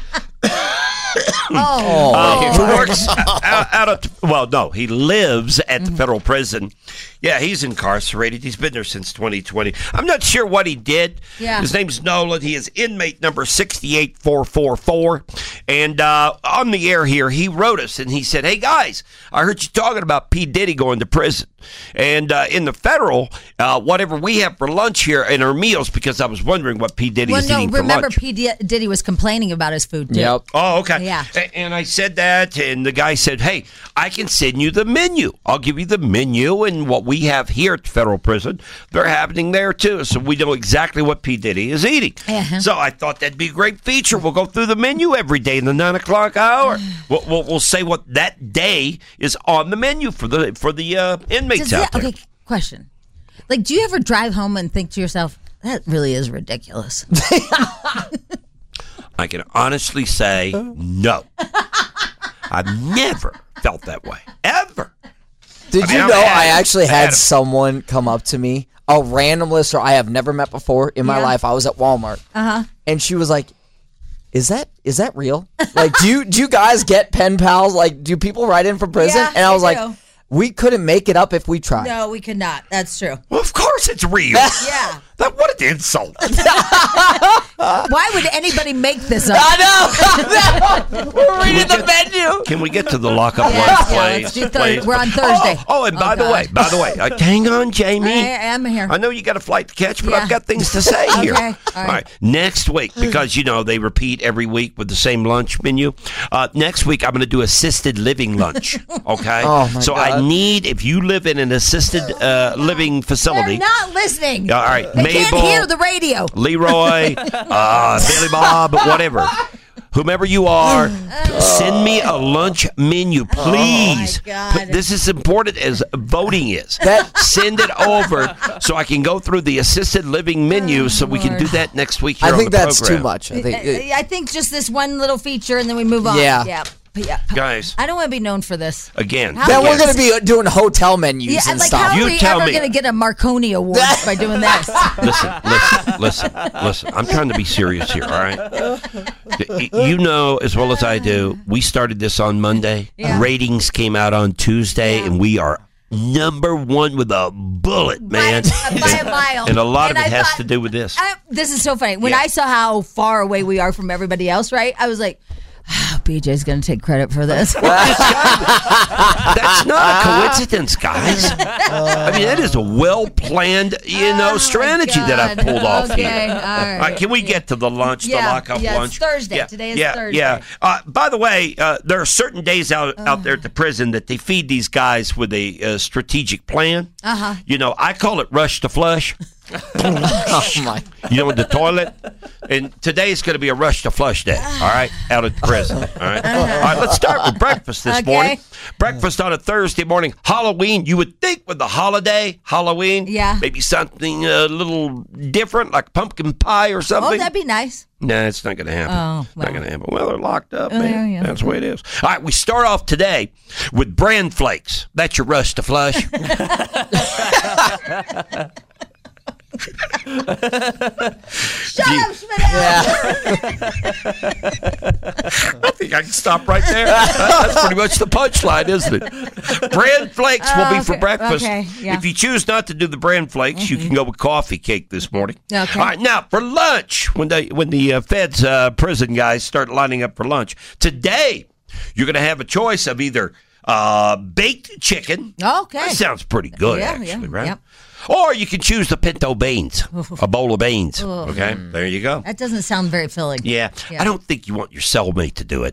who works out of, he lives at the federal prison. Yeah, he's incarcerated. He's been there since 2020. I'm not sure what he did. Yeah. His name's Nolan. He is inmate number 68444. And on the air here, he wrote us and he said, "Hey, guys, I heard you talking about P. Diddy going to prison. And in the federal, whatever we have for lunch here in our meals, because I was wondering what P. Diddy is eating for lunch." Remember P. Diddy was complaining about his food, too. Yep. Oh, okay. Yeah. And I said that, and the guy said, "Hey, I can send you the menu. I'll give you the menu and what we have here at the federal prison. They're happening there, too, so we know exactly what P. Diddy is eating." Uh-huh. So I thought that'd be a great feature. We'll go through the menu every day in the 9 o'clock hour. We'll say what that day is on the menu for the inmates out there. Okay, question. Like, do you ever drive home and think to yourself, that really is ridiculous? I can honestly say no. I've never felt that way. Ever. Did you know I actually had someone come up to me, a random listener I have never met before in my life. I was at Walmart. And she was like, Is that real? Like, do you guys get pen pals? Like, do people write in from prison? Yeah, and I was they like, do. we couldn't make it up if we tried. No, we could not. That's true. Well, of course it's real. Yeah. What an insult. Why would anybody make this up? I know. We're reading the menu. Can we get to the lockup lunch, please? Let's do we're on Thursday. And by the way, hang on, Jamie. I am here. I know you got a flight to catch, but I've got things to say here. Okay. All right. Next week, because, they repeat every week with the same lunch menu. Next week, I'm going to do assisted living lunch. Okay? Oh, my so God. I need, if you live in an assisted living facility. They're not listening. All right. They Mabel, can't hear the radio. Leroy, Billy Bob, whatever. Whomever you are, send me a lunch menu, please. Oh, my God. This is important as voting is. Send it over so I can go through the assisted living menu so we can do that next week here I think on the that's program. too much. I think just this one little feature, and then we move on. Yeah. Guys. I don't want to be known for this. Again. Then we're going to be doing hotel menus and stuff. How are we ever going to get a Marconi Award by doing this? Listen. I'm trying to be serious here, all right? You know as well as I do, we started this on Monday. Yeah. Ratings came out on Tuesday, and we are number one with a bullet, man. By a mile. And a lot of And it I has thought- to do with this. This is so funny. When I saw how far away we are from everybody else, right? I was like, BJ's going to take credit for this. That's not a coincidence, guys. I mean, that is a well-planned, strategy that I've pulled off here. All right. Can we get to the lunch, the lockup lunch? It's Thursday. Today is Thursday. Yeah. By the way, there are certain days out there at the prison that they feed these guys with a strategic plan. Uh-huh. I call it rush to flush. Oh, my. In the toilet. And today's going to be a rush to flush day, all right, out at the prison, all right? All right, let's start with breakfast this morning. Breakfast on a Thursday morning. Halloween, you would think with the holiday, Halloween, maybe something a little different, like pumpkin pie or something. Oh, that'd be nice. Nah, it's not going to happen. Oh, well. Not going to happen. Well, they're locked up, man. Yeah. That's the way it is. All right, we start off today with bran flakes. That's your rush to flush. Shut up, Schmidl. I think I can stop right there. That's pretty much the punchline, isn't it? Bran flakes will be for breakfast. Okay, yeah. If you choose not to do the bran flakes, you can go with coffee cake this morning. Okay. All right, now for lunch, when the feds prison guys start lining up for lunch today, you're going to have a choice of either baked chicken. Okay. That sounds pretty good, Yeah, actually, yeah, right? yep. Or you can choose the pinto beans, a bowl of beans. Oof. Okay, there you go. That doesn't sound very filling. Yeah. I don't think you want your cellmate to do it.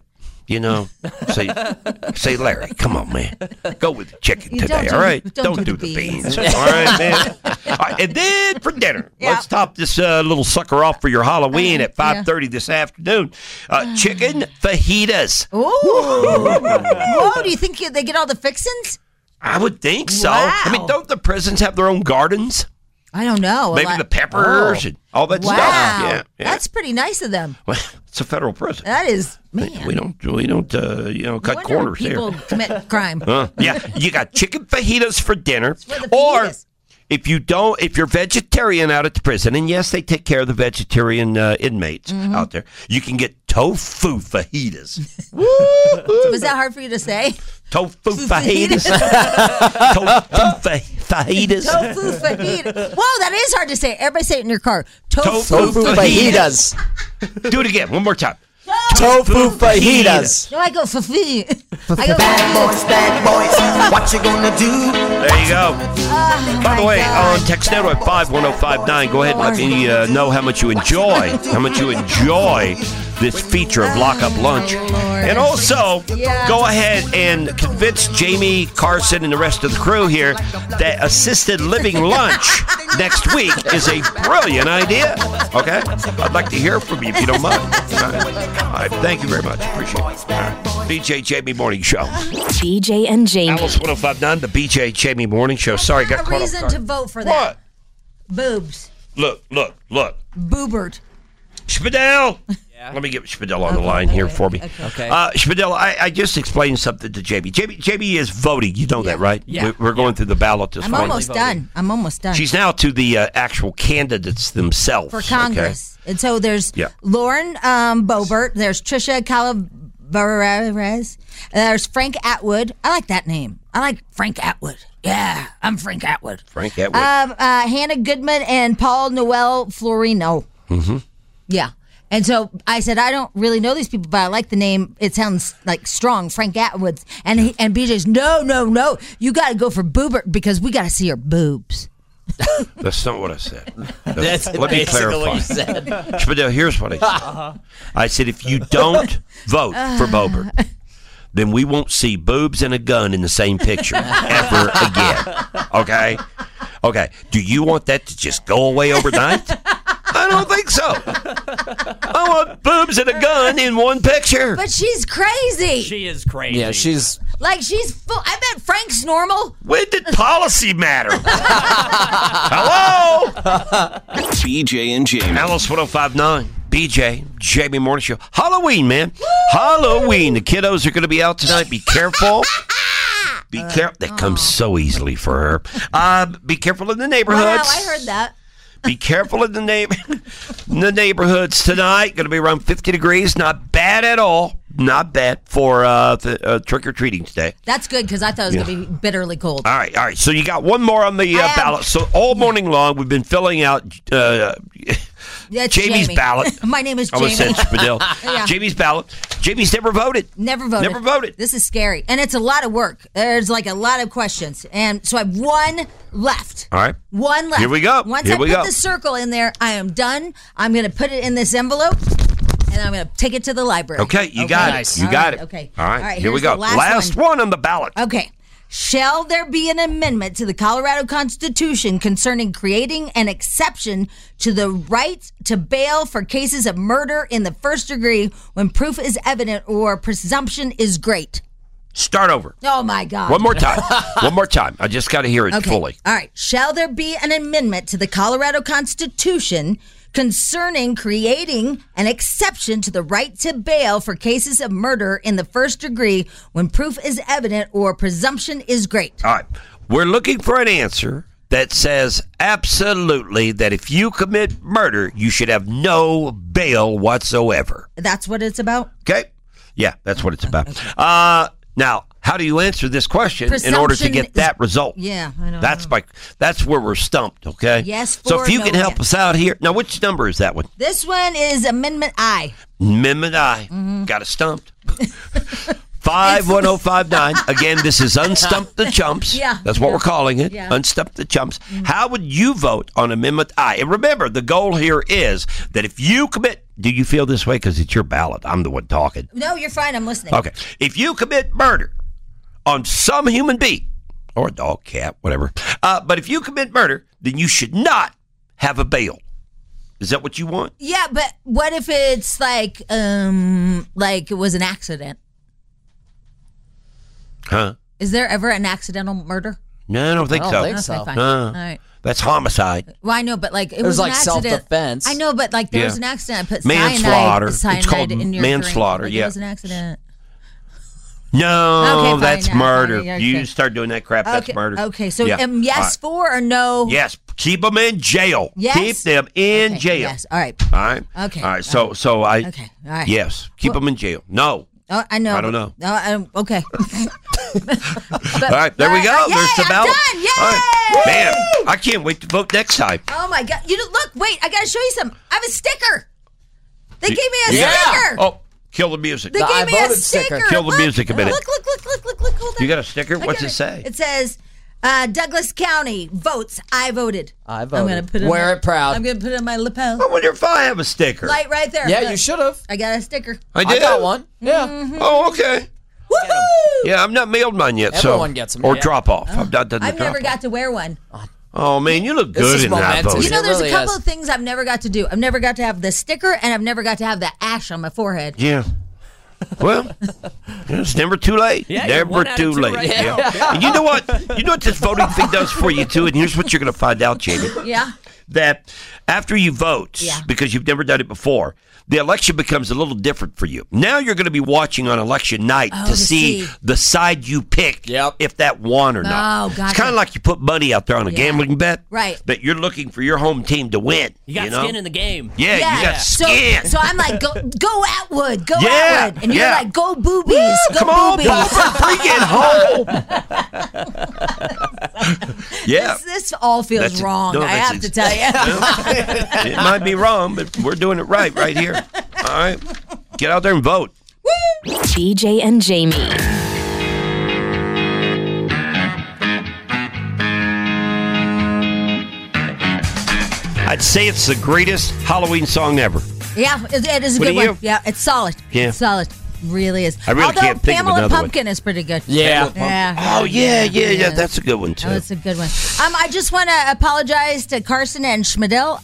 Say, Larry, come on, man. Go with the chicken today, all right? Don't do the beans. All right, man. All right, and then for dinner, let's top this little sucker off for your Halloween at 5:30 this afternoon. Chicken fajitas. Ooh. Whoa, do you think they get all the fixins? I would think so. Wow. I mean, don't the prisons have their own gardens? I don't know. Maybe the peppers and all that stuff. Yeah. That's pretty nice of them. Well, it's a federal prison. That is, man. We don't cut corners here. People commit crime. Yeah, you got chicken fajitas for dinner, where the or fajitas. if you're vegetarian out at the prison, and yes, they take care of the vegetarian inmates out there, you can get tofu fajitas. Was that hard for you to say? Tofu fajitas. Tofu fajitas. Tofu fajita. Whoa, that is hard to say. Everybody say it in your car. Tofu fajitas. Do it again, one more time. Tofu fajitas. No, I go fafi. Bad boys, what you gonna do? There you go. By the way, on text now at 51059, go ahead and let me know how much you enjoy this feature of Lockup Lunch. And also, go ahead and convince Jamie, Carson, and the rest of the crew here that assisted living lunch next week is a brilliant idea. Okay? I'd like to hear from you if you don't mind. All right. Thank you very much. Appreciate it. All right. BJ Jamie Morning Show. BJ and Jamie. Alice 105.9, the BJ Jamie Morning Show. Sorry, got A caught off reason guard. to vote for that. What? Boobs. Look. Boobert. Spadell. Let me get Spadell on the line here for me. Okay. Spadell, I just explained something to Jamie. Jamie is voting. You know that, right? Yeah. We're going through the ballot this I'm morning. almost done. She's now to the actual candidates themselves. For Congress. And so there's Lauren Boebert. There's Trisha Calaveras. There's Frank Atwood. I like that name. I like Frank Atwood. Yeah, I'm Frank Atwood. Frank Atwood. Hannah Goodman and Paul Noel Florino. Mm-hmm. Yeah. And so I said, I don't really know these people, but I like the name. It sounds like strong, Frank Atwood. And BJ's, no. You got to go for Boobert because we got to see her boobs. That's not what I said. That's let me basically clarify. what you said. Spadell, here's what I said. I said, if you don't vote for Boebert, then we won't see boobs and a gun in the same picture ever again. Okay? Okay. Do you want that to just go away overnight? I don't think so. I want boobs and a gun in one picture. But she's crazy. She is crazy. Yeah, she's full. I bet Frank's normal. When did policy matter? Hello? BJ and Jamie. Alice 1059. BJ, Jamie Morning Show. Halloween, man. Halloween. The kiddos are going to be out tonight. Be careful. Be careful. That comes so easily for her. Be careful in the neighborhoods. Wow, I heard that. Be careful in the neighborhoods tonight. Going to be around 50 degrees. Not bad at all. Not bad for the trick-or-treating today. That's good because I thought it was going to be bitterly cold. All right. So you got one more on the ballot. So all morning long, we've been filling out Jamie's Jamie. ballot. My name is Jamie. I was saying Spadil. Yeah. Jamie's ballot. Jamie's never voted. Never voted. This is scary. And it's a lot of work. There's like a lot of questions. And so I have one left. All right. One left. Here we go. Once I put the circle in there, I am done. I'm going to put it in this envelope. And I'm going to take it to the library. Okay, you got it. You got it. Okay. All right, here we here's go. the last one on the ballot. Okay. Shall there be an amendment to the Colorado Constitution concerning creating an exception to the right to bail for cases of murder in the first degree when proof is evident or presumption is great? Start over. Oh, my God. One more time. One more time. I just got to hear it fully. All right. Shall there be an amendment to the Colorado Constitution concerning creating an exception to the right to bail for cases of murder in the first degree when proof is evident or presumption is great? All right. We're looking for an answer that says absolutely that if you commit murder, you should have no bail whatsoever. That's what it's about? Okay. Yeah, that's what it's about. Now, how do you answer this question in order to get that result? Yeah, I know. That's where we're stumped, okay? Yes, so if you no, can help us out here. Now, which number is that one? This one is Amendment I. Amendment I. Got us stumped. 51059. Again, this is Unstump the Chumps. Yeah. That's what we're calling it. Yeah. Unstump the Chumps. How would you vote on Amendment I? And remember, the goal here is that if you commit... Do you feel this way? Because it's your ballot. I'm the one talking. No, you're fine. I'm listening. Okay. If you commit murder on some human being, or a dog, cat, whatever, but if you commit murder, then you should not have a bail. Is that what you want? Yeah, but what if it's like it was an accident? Huh? Is there ever an accidental murder? No, I don't think so. Okay, fine. All right. That's homicide. Well, I know, but it was an like accident. self-defense. I know, but there was an accident. I put manslaughter. Cyanide It's called in your manslaughter. drink. Yeah, It was an accident. No, Okay, fine, that's yeah, murder. fine, yeah, You okay. start doing that crap, that's murder. Okay, so Yeah. yes All right. for or no? Yes, keep them in jail. Yes? Keep them in Okay, jail. yes, all right. All right. Okay, All right. So I. Okay, all right. Yes, keep them in jail. No. Oh, I know. I don't know. Okay. All right, there we go. Yay, There's the I'm ballot. done. Yay! All right. Man, I can't wait to vote next time. Oh my God! Look, wait! I gotta show you something. I have a sticker. They gave me a You got- sticker. Oh, kill the music. They gave me a sticker. Kill the music a minute. Look! Hold on. You got a sticker? I What's got it say? It says, Douglas County votes. I voted. I voted. I'm gonna put it. Wear it proud. I'm gonna put it on my lapel. I wonder if I have a sticker. Right there. Yeah, Look. you should have. I got a sticker. I did. I got one. Yeah. Oh, okay. Woohoo! Yeah, I've not mailed mine yet. Everyone gets 'em, Or yeah. drop off. I've not done the I've drop never off. got to wear one. Oh, man, you look This good is in that momentous. vote. You know, there's really a couple is. of things I've never got to do. I've never got to have the sticker, and I've never got to have the ash on my forehead. Yeah. Well, it's never too late. Yeah, you're never one out of too two late. right Yeah. now. And you know what? You know what this voting thing does for you, too? And here's what you're going to find out, Jamie. Yeah. That after you vote, Yeah. because you've never done it before, the election becomes a little different for you. Now you're going to be watching on election night to see the side you picked, if that won or not. Oh, gotcha. It's kind of like you put money out there on a gambling bet. Right. That you're looking for your home team to win. You got know? skin in the game. Yeah, you got skin. So I'm like, go Atwood, go Yeah, Atwood. And you're yeah. like, go boobies, go Come on, boobies. Boober, bring it home. Yeah. This all feels wrong, I have to tell you. It might be wrong, but we're doing it right here. All right. Get out there and vote. BJ and Jamie. I'd say it's the greatest Halloween song ever. Yeah, it is a What good do one. you? Yeah, it's solid. Yeah. It's solid. Really is. I really Although can't think of Pamela another one. Pumpkin is pretty good. Yeah. Yeah. Oh, yeah. That's a good one, too. Oh, it's a good one. I just want to apologize to Carson and Schmidl.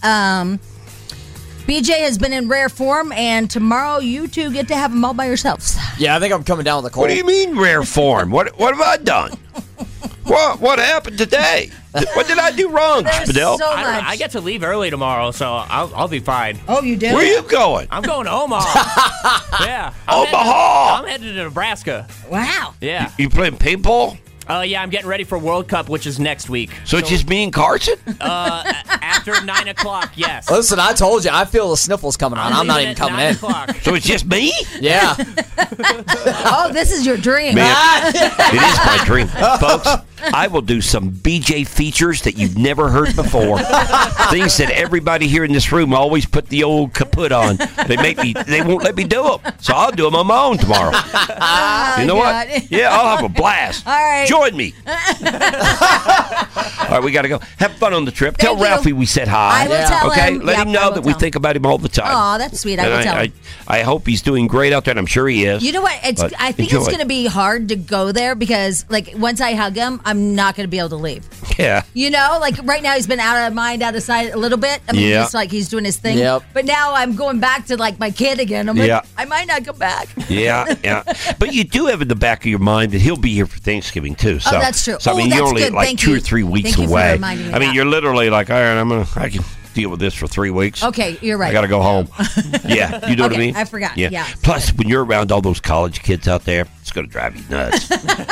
BJ has been in rare form, and tomorrow you two get to have them all by yourselves. Yeah, I think I'm coming down with a cold. What do you mean rare form? What have I done? What happened today? What did I do wrong, Spadell? I get to leave early tomorrow, so I'll be fine. Oh, you do? Where are you going? I'm going to Omaha. Yeah. I'm headed to Nebraska. Wow. Yeah. You playing paintball? Yeah, I'm getting ready for World Cup, which is next week. So it's just me and Carson? After 9 o'clock, yes. Listen, I told you, I feel the sniffles coming on. I'm not even coming in. So it's just me? Yeah. Oh, this is your dream. Man, it is my dream. Folks, I will do some BJ features that you've never heard before. Things that everybody here in this room always put the old kaput on. They won't let me do them. So I'll do them on my own tomorrow. You know what? Yeah, I'll have a blast. All right. Join me. All right, we got to go. Have fun on the trip. Tell Ralphie we said hi. I will tell okay? him. Let Yep, him know that we think about him all the time. Oh, that's sweet. I will tell him. I hope he's doing great out there, and I'm sure he is. You know what? I think it's going to be hard to go there because, like, once I hug him, I'm not going to be able to leave. Yeah. You know, like right now he's been out of mind, out of sight a little bit. I mean, Yeah. just like he's doing his thing. Yep. But now I'm going back to like my kid again. I'm like, Yeah. I might not come back. Yeah. But you do have in the back of your mind that he'll be here for Thanksgiving too. So, that's true. So I mean, that's you're only good. like Thank 2 you. or 3 weeks Thank you for away. reminding me I mean, that. you're literally like, all right, I can deal with this for 3 weeks. Okay, you're right. I got to go home. Yeah, you know what I Okay, mean? I forgot. Yeah. Plus, when you're around all those college kids out there, it's going to drive you nuts.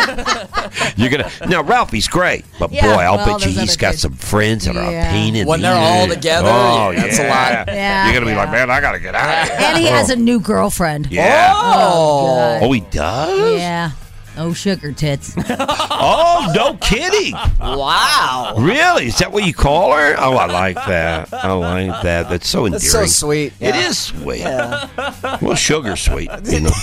Now, Ralphie's great, but Yeah, boy, I'll well, bet you those he's other got kids. some friends that are a pain in When the they're all ass. together, oh, that's a lot. Yeah, You're going to be like, man, I got to get out of here. And he has a new girlfriend. Yeah. Oh, Oh, he does? yeah. Oh, sugar tits. Oh, no kidding. Wow. Really? Is that what you call her? Oh, I like that. I like that. That's so endearing. That's so sweet. It Yeah. is sweet. Well, sugar's sweet. You know?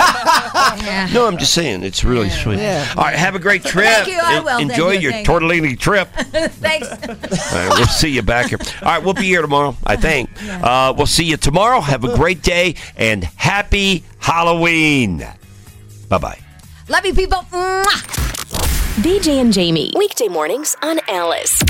No, I'm just saying. It's really sweet. Yeah. All right, have a great trip. Thank you, I will. Thank Enjoy you, your thank you. tortellini trip. Thanks. All right, we'll see you back here. All right, we'll be here tomorrow, I think. We'll see you tomorrow. Have a great day, and happy Halloween. Bye-bye. Love you, people. Mwah. BJ and Jamie. Weekday mornings on Alice.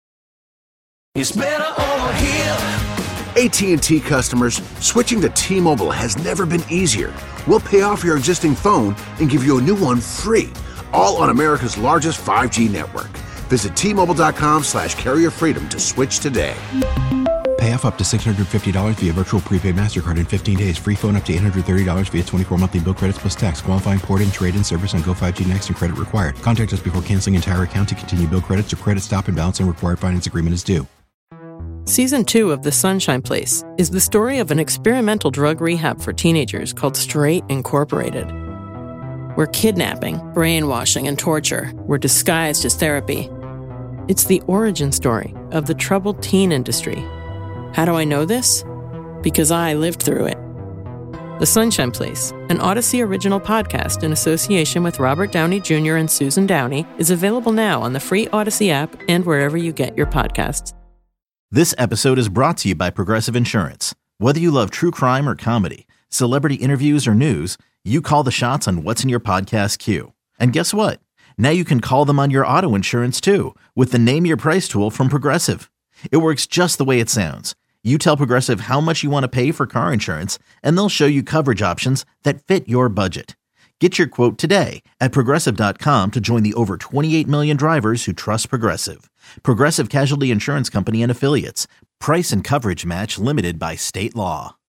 It's better over here. AT&T customers, switching to T-Mobile has never been easier. We'll pay off your existing phone and give you a new one free, all on America's largest 5G network. Visit T-Mobile.com/carrier freedom to switch today. Pay off up to $650 via virtual prepaid MasterCard in 15 days. Free phone up to $830 via 24 monthly bill credits plus tax. Qualifying port and trade-in service on Go5G Next and credit required. Contact us before canceling entire account to continue bill credits or credit stop and balance and required finance agreement is due. Season 2 of The Sunshine Place is the story of an experimental drug rehab for teenagers called Straight Incorporated, where kidnapping, brainwashing, and torture were disguised as therapy. It's the origin story of the troubled teen industry. How do I know this? Because I lived through it. The Sunshine Place, an Odyssey original podcast in association with Robert Downey Jr. and Susan Downey, is available now on the free Odyssey app and wherever you get your podcasts. This episode is brought to you by Progressive Insurance. Whether you love true crime or comedy, celebrity interviews or news, you call the shots on what's in your podcast queue. And guess what? Now you can call them on your auto insurance too with the Name Your Price tool from Progressive. It works just the way it sounds. You tell Progressive how much you want to pay for car insurance, and they'll show you coverage options that fit your budget. Get your quote today at Progressive.com to join the over 28 million drivers who trust Progressive. Progressive Casualty Insurance Company and Affiliates. Price and coverage match limited by state law.